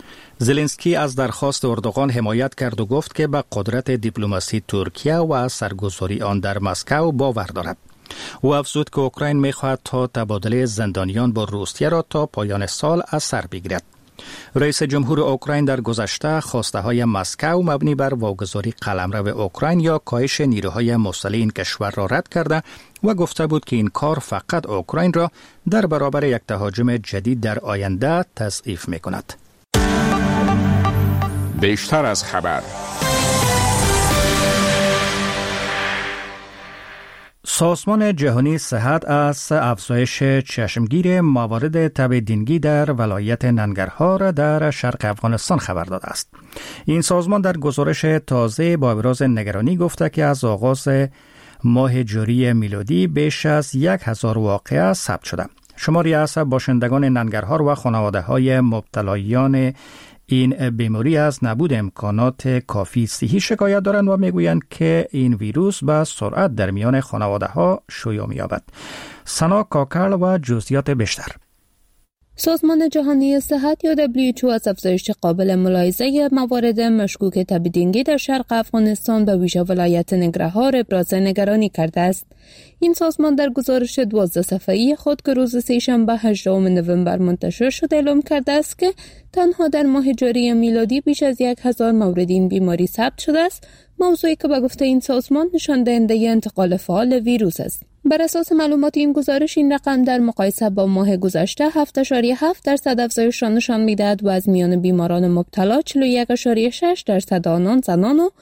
زلنسکی از درخواست اردوغان حمایت کرد و گفت که به قدرت دیپلماسی ترکیه و سرگذاری آن در مسکو باور دارد. او افزود که اوکراین می‌خواهد تا تبادله زندانیان با روسیه را تا پایان سال از سر بگیرد. رئیس جمهور اوکراین در گذشته خواسته‌های مسکو مبنی بر واگذاری قلمرو اوکراین یا کاهش نیروهای مسلح این کشور را رد کرده و گفته بود که این کار فقط اوکراین را در برابر یک تهاجم جدید در آینده تضعیف می‌کند. بیشتر از خبر. سازمان جهانی صحت از افزایش چشمگیر موارد تب دینگی در ولایت ننگرهار در شرق افغانستان خبر داده است. این سازمان در گزارش تازه با ابراز نگرانی گفته که از آغاز ماه جاری میلادی بیش از 1000 واقعه ثبت شده. شماری از باشندگان ننگرهار و خانواده‌های مبتلایان این بیماری از نبود امکانات کافی صحی شکایت دارند و میگویند که این ویروس به سرعت در میان خانواده‌ها شیوع می‌یابد. سنا کاکل و جزئیات بیشتر. سازمان جهانی صحت یا WHO از افزایش قابل ملاحظه موارد مشکوک تب دینگی در شرق افغانستان به ویژه ولایت ننگرهار ابراز نگرانی کرده است. این سازمان در گزارش 12 صفحه‌ای خود که روز سه‌شنبه 18 نوامبر منتشر شد اعلام کرده است که تنها در ماه جاری میلادی بیش از 1000 مورد این بیماری ثبت شده است، موضوعی که به گفته این سازمان نشان دهنده انتقال فعال ویروس است. بر اساس معلومات این گزارش این رقم در مقایسه با ماه گذشته 7.7% افزایش را نشان می‌دهد و از میان بیماران مبتلا 41.6% آنان زنان و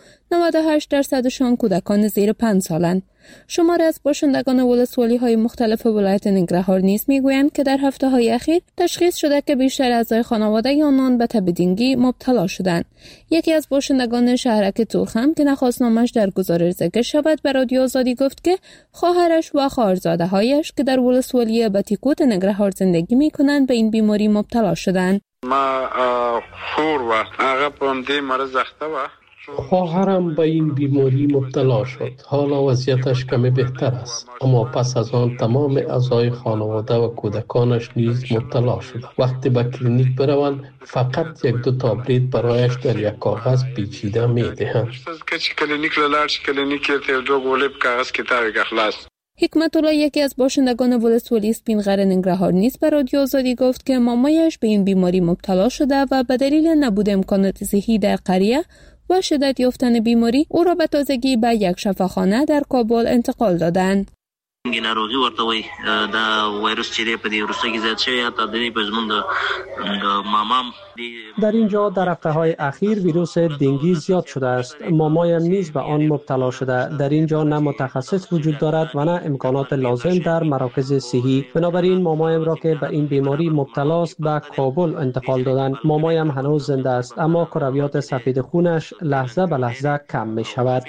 98%شان کودکان زیر 5 سالند. شماری از باشندگان ولسوالی‌های مختلف ولایت ننگرهار نیز می‌گویند که در هفته‌های اخیر تشخیص شده که بیشتر اعضای خانواده آنان به تب دینگی مبتلا شدند. یکی از باشندگان شهرک تورخم که نخواست نامش در گزارش ذکر شود به رادیو آزادی گفت که خواهرش و خواهرزاده‌هایش که در ولسوالی بتیکوت ننگرهار زندگی می‌کنند به این بیماری مبتلا شدند. ما خور و هغه په دې مرض اخته و. خواهرم به این بیماری مبتلا شد. حالا وضعیتش کمی بهتر است، اما پس از آن تمام اعضای خانواده و کودکانش نیز مبتلا شد. وقتی به کلینیک بروند فقط 1-2 تابلت برایش در یک کاغذ پیچیده می‌دهند. کلینیک لاړ کلینیک ته 2 ګولې په کاغذ کې تاویږي خلاص. حکمت الله یکی از باشندگان ولسوالی سپینغر ننگرهار نیز به رادیو آزادی گفت که مامایش به این بیماری مبتلا شده و به دلیل نبود امکانات صحی در قریه و شدت یافتن بیماری او را به تازگی به یک شفاخانه در کابل انتقال دادند. ناروغي ورته وي دا وایروس چې په دې وروسته کې زیات شوی تا د دې پزمون د مامام در اینجا در هفته‌های اخیر ویروس دینگی زیاد شده است. مامایم نیز به آن مبتلا شده. در اینجا نه متخصص وجود دارد و نه امکانات لازم در مراکز صحی. بنابراین مامایم را که به این بیماری مبتلا است به کابل انتقال دادند. مامایم هنوز زنده است اما کرویات سفید خونش لحظه به لحظه کم می شود.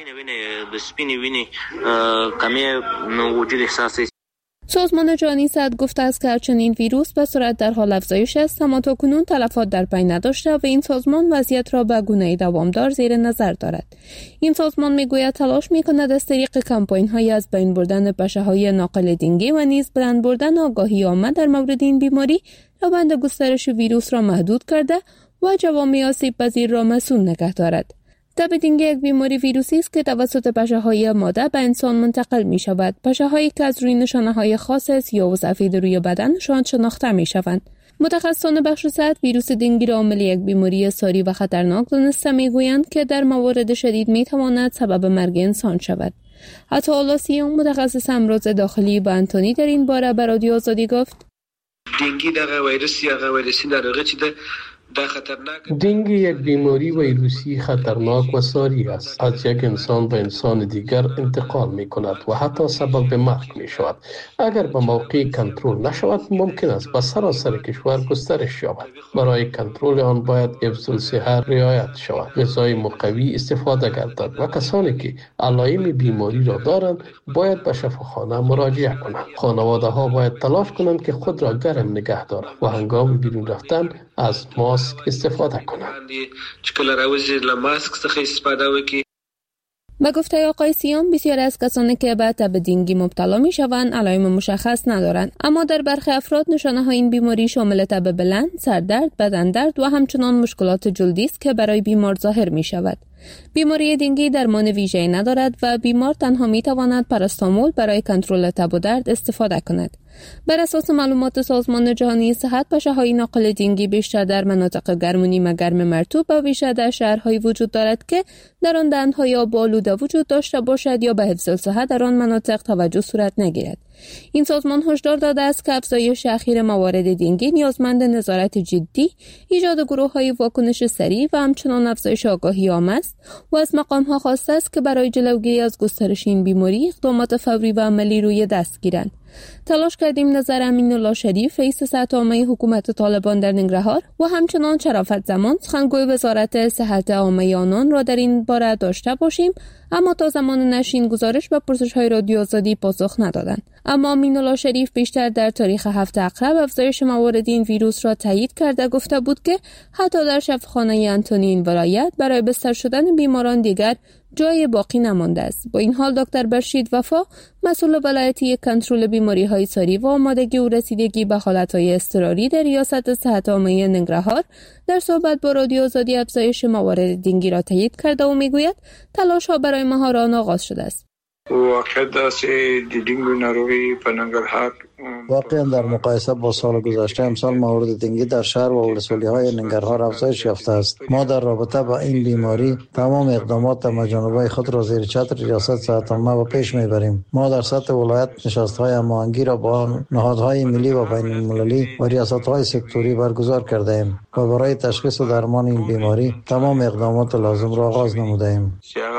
سازمان جهانی صحت گفته است که هرچند این ویروس به سرعت در حال افزایش است اما تاکنون تلفات در پی نداشته و این سازمان وضعیت را به گونه‌ای دوامدار زیر نظر دارد. این سازمان میگوید تلاش میکند از طریق کمپاین‌های از بین بردن پشه‌های ناقل دینگی و نیز بلند بردن آگاهی عامه در مورد این بیماری روند گسترش ویروس را محدود کرده و جوامع آسیب‌پذیر را مسئول نگه دارد. تب دینگی یک بیماری ویروسی است که توسط پشه‌های ماده به انسان منتقل می شود. پشه‌هایی که از روی نشانه‌های خاص سیاه و سفید روی بدنشان شناخته می شوند. متخصصان بخش صحت ویروس دینگی را عامل یک بیماری ساری و خطرناک دانسته می گویند که در موارد شدید می تواند سبب مرگ انسان شود. حتی آلاسیون متخصص امراض داخلی با انتونی در این باره به رادیو آزادی گفت: دینگی دغه ویروس یا ویروسی ناروغی چې ده دینگ یک بیماری ویروسی خطرناک و ساری است. از یک انسان به انسان دیگر انتقال می کند و حتی سبب به مرگ می شود. اگر به موقع کنترل نشود ممکن است به سراسر کشور گسترش یابد. برای کنترل آن باید حفظ الصحه رعایت شود، غذای مقوی استفاده گردد و کسانی که علائم بیماری را دارند باید به شفاخانه مراجعه کنند. خانواده ها باید تلاش کنند که خود را گرم نگه دارند و هنگام بیرون رفتن از ماسک استفاده کنند. به گفته آقای سیام، بسیاری از کسانی که به تب دینگی مبتلا می شوند علائم مشخص ندارند، اما در برخی افراد نشانه های این بیماری شامل تب بلند، سردرد، بدن درد و همچنان مشکلات جلدی است که برای بیمار ظاهر می شود. بیماری دینگی درمان ویژه‌ای ندارد و بیمار تنها می تواند پاراستامول برای کنترل تب و درد استفاده کند. بر اساس معلومات سازمان جهانی صحت، پشه‌های ناقل دینگی بیشتر در مناطق گرم و نیمه گرم مرطوب و بیشتر در شهرهایی وجود دارد که در آن دهن‌های آب آلوده وجود داشته باشد یا به حفظ الصحه در آن مناطق توجه صورت نگیرد. این سازمان هشدار داده است که افزایش اخیر موارد دینگی نیازمند نظارت جدی، ایجاد گروه‌های واکنش سریع و همچنان افزایش آگاهی عامه است و از مقام‌ها خواسته است که برای جلوگیری از گسترش این بیماری اقدامات فوری و عملی روی دست گیرند. تلاش کردیم نظر امین‌الله شریف، رئیس صحت عامه حکومت طالبان در ننگرهار و همچنان شرافت زمان، سخنگوی وزارت صحت عامه آنان را در این باره داشته باشیم، اما تا زمان نشر این گزارش به پرسش‌های رادیو آزادی پاسخ ندادند. اما امین‌الله شریف بیشتر در تاریخ 7 عقرب افزایش موارد این ویروس را تایید کرده گفته بود که حتی در شفاخانه انتونی این ولایت برای بستر شدن بیماران دیگر جای باقی نمانده است. با این حال دکتر برشید وفا، مسئول ولایتی کنترل بیماری‌های ساری و آمادگی و رسیدگی به حالت‌های اضطراری در ریاست صحت عامه ننگرهار، در صحبت با رادیو آزادی افزایش موارد دینگی را تایید کرده و میگوید تلاش‌ها برای مهار آن آغاز شده است. واقعا در مقایسه با سال گذشته امسال موارد دینگی در شهر و ولسوالی‌های ننگرهار افزایش یافته است. ما در رابطه با این بیماری تمام اقدامات مجانبه خود را زیر چتر ریاست صحت عامه و پیش میبریم. ما در سطح ولایت نشست‌های هماهنگی را با نهادهای ملی و بین‌المللی و ریاست‌های سکتوری برگزار کرده ایم و برای تشخیص و درمان این بیماری تمام اقدامات لازم را آغاز نموده ایم.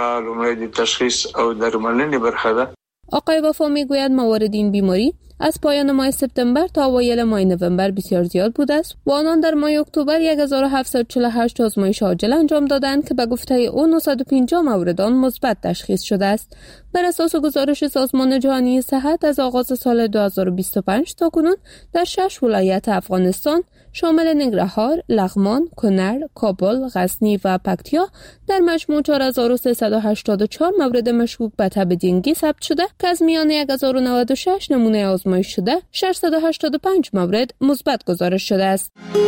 آقای وفا میگوید موارد این بیماری از پایان ماه سپتامبر تا اوایل ماه نوامبر بسیار زیاد بوده است و آنان در ماه اکتبر 1748 آزمایش عاجل انجام دادند که به گفته او 950 مورد آن مثبت تشخیص شده است. بر اساس گزارش سازمان جهانی صحت، از آغاز سال 2025 تا کنون در 6 ولایت افغانستان شامل ننگرهار، لغمان، کنر، کابل، غزنی و پکتیا در مجموع 4384 مورد مشکوک به تب دینگی ثبت شده که از میان 1096 نمونه آزمایش شده 685 مورد مثبت گزارش شده است.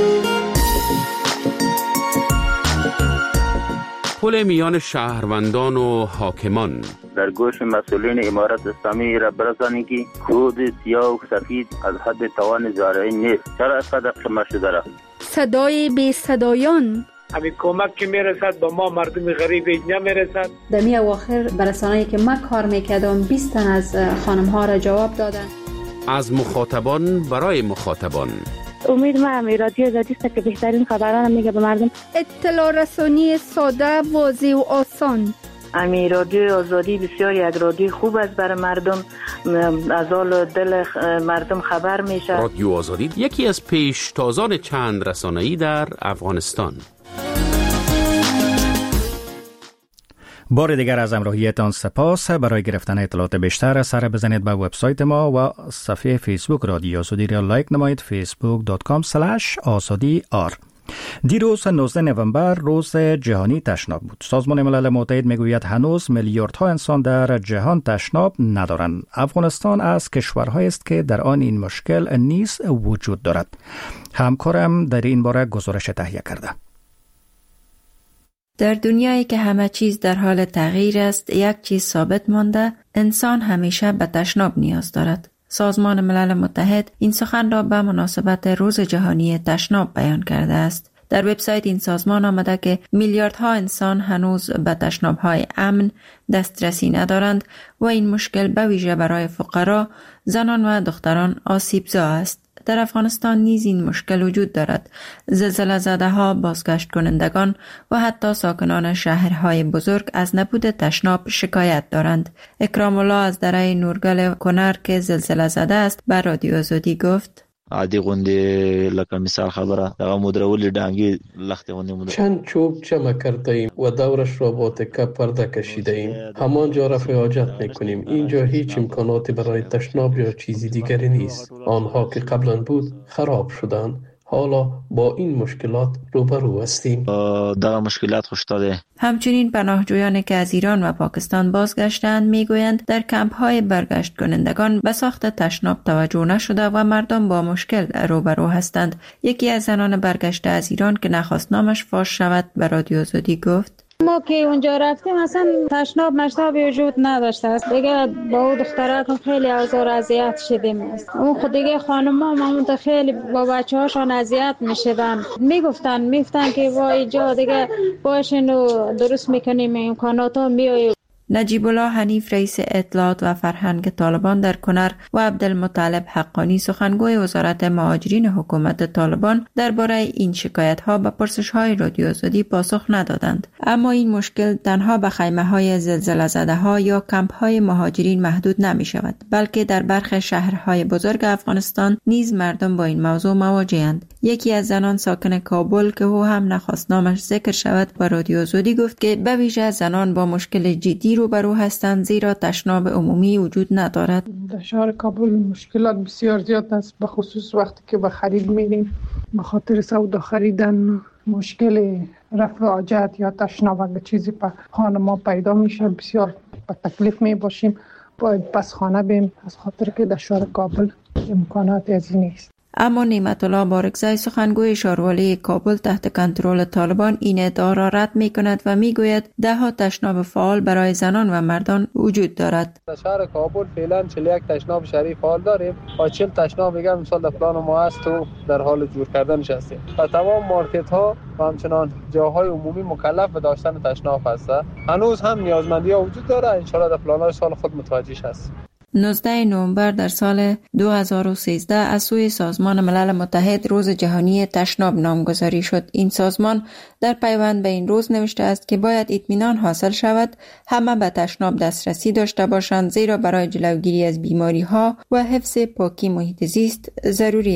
پل میان شهروندان و حاکمان در گوش مسئولین امارت اسلامی را برسانید که خود سیاه و سفید از حد توان زارعی نیست. چرا از قدر قمه شده را؟ صدای بی صدایان، همین کمک که میرسد با ما مردم غریب نمیرسد. در می اواخر برسانه‌ای که من کار میکردم 20 تن از خانم ها را جواب دادن. از مخاطبان برای مخاطبان. امید ما رادیو آزادی است که بهترین خبران میگه به مردم. اطلاع رسانی ساده، واضح و آسان. امی رادیو آزادی بسیار یک رادیو خوب است برای مردم، از حال دل مردم خبر میشه. رادیو آزادی یکی از پیشتازان چند رسانه‌ای در افغانستان. بار دیگر از همراهیتان سپاس. برای گرفتن اطلاعات بیشتر سر بزنید به وبسایت ما و صفحه فیسبوک رادیو آزادی را لایک نمایید، facebook.com/azadi.r. دیروز 19 نوامبر روز جهانی تشناب بود. سازمان ملل متحد میگوید هنوز میلیاردها انسان در جهان تشناب ندارند. افغانستان از کشورهایی است که در آن این مشکل نیز وجود دارد. همکارم در این باره گزارش تهیه کرده. در دنیایی که همه چیز در حال تغییر است، یک چیز ثابت مانده: انسان همیشه به تشناب نیاز دارد. سازمان ملل متحد این سخن را به مناسبت روز جهانی تشناب بیان کرده است. در وبسایت این سازمان آمده که میلیاردها انسان هنوز به تشناب‌های امن دسترسی ندارند و این مشکل به ویژه برای فقرا، زنان و دختران آسیب‌زا است. در افغانستان نیز این مشکل وجود دارد. زلزله زده‌ها، بازگشت کنندگان و حتی ساکنان شهرهای بزرگ از نبود تشناب شکایت دارند. اکرام الله از دره نورگل کنر که زلزله زده است به رادیو آزادی گفت: عادی غونډې لکه مثال خبره دغه مدرولې ډانګې لختې غونډې چند چوب جمع کرده ایم و دورش را با تکه پرده کشیده ایم. همانجا رفع حاجت میکنیم. اینجا هیچ امکاناتی برای تشناب یا چیزی دیگری نیست. آنها که قبلا بود خراب شدند حالا با این مشکلات روبرو هستیم. در مشکلات خوش داده. همچنین پناهجویانی که از ایران و پاکستان بازگشتند میگویند در کمپ‌های برگشت کنندگان به ساخت تشناب توجه نشده و مردم با مشکل روبرو هستند. یکی از زنان برگشته از ایران که نخواست نامش فاش شود به رادیو آزادی گفت: ما که اونجا رفتیم اصلا تشناب مشتابی وجود نداشته است. دیگه با اون دخترک خیلی آزار اذیت شدیم. اون خود دیگه خانم‌ها معمولا خیلی با بچه‌هاشون اذیت میشدن. میگفتن که وای جا دیگه باشین و درست میکنیم امکاناتا میاییم. نجیب الله حنیف رئیس اطلاعات و فرهنگ طالبان در کنر و عبدالمطلب حقانی سخنگوی وزارت مهاجرین حکومت طالبان درباره این شکایت‌ها به پرسش‌های رادیو آزادی پاسخ ندادند. اما این مشکل تنها به خیمه‌های زلزله زده‌ها یا کمپ‌های مهاجرین محدود نمی‌شود، بلکه در برخی شهرهای بزرگ افغانستان نیز مردم با این موضوع مواجه‌اند. یکی از زنان ساکن کابل که او هم نخواست نامش ذکر شود با رادیو آزادی گفت که به ویژه زنان با مشکل جدی روبرو هستند، زیرا تشناب عمومی وجود ندارد. در شهر کابل مشکلات بسیار زیاد است، به خصوص وقتی که به خرید میریم به خاطر سودا خریدن مشکل رفع حاجت یا تشناب اگه چیزی به خانه ما پیدا میشه بسیار به تکلیف می باشیم، باید پس خانه بیم از خاطر که در شهر کابل امکانات از این نیست. اما نعمت الله بارکزی سخنگوی شاروالی کابل تحت کنترل طالبان این ادعا را رد می‌کند و می‌گوید ده‌ها تشناب فعال برای زنان و مردان وجود دارد. در شهر کابل فعلا 41 تشناب شهری فعال داریم و 40 تشناب دیگه مثلا در پلان ما هست و در حال جور کردنش هستیم. و تمام مارکت‌ها و همچنان جاهای عمومی مکلف به داشتن تشناب هست. هنوز هم نیازمندی‌ها وجود داره، ان شاءالله در پلان‌های سال خود متوجه هست. 19 نوامبر در سال 2013 از سوی سازمان ملل متحد روز جهانی تشناب نامگذاری شد. این سازمان در پیوند به این روز نوشته است که باید اطمینان حاصل شود همه به تشناب دسترسی داشته باشند، زیرا برای جلوگیری از بیماری‌ها و حفظ پاکی محیط زیست ضروری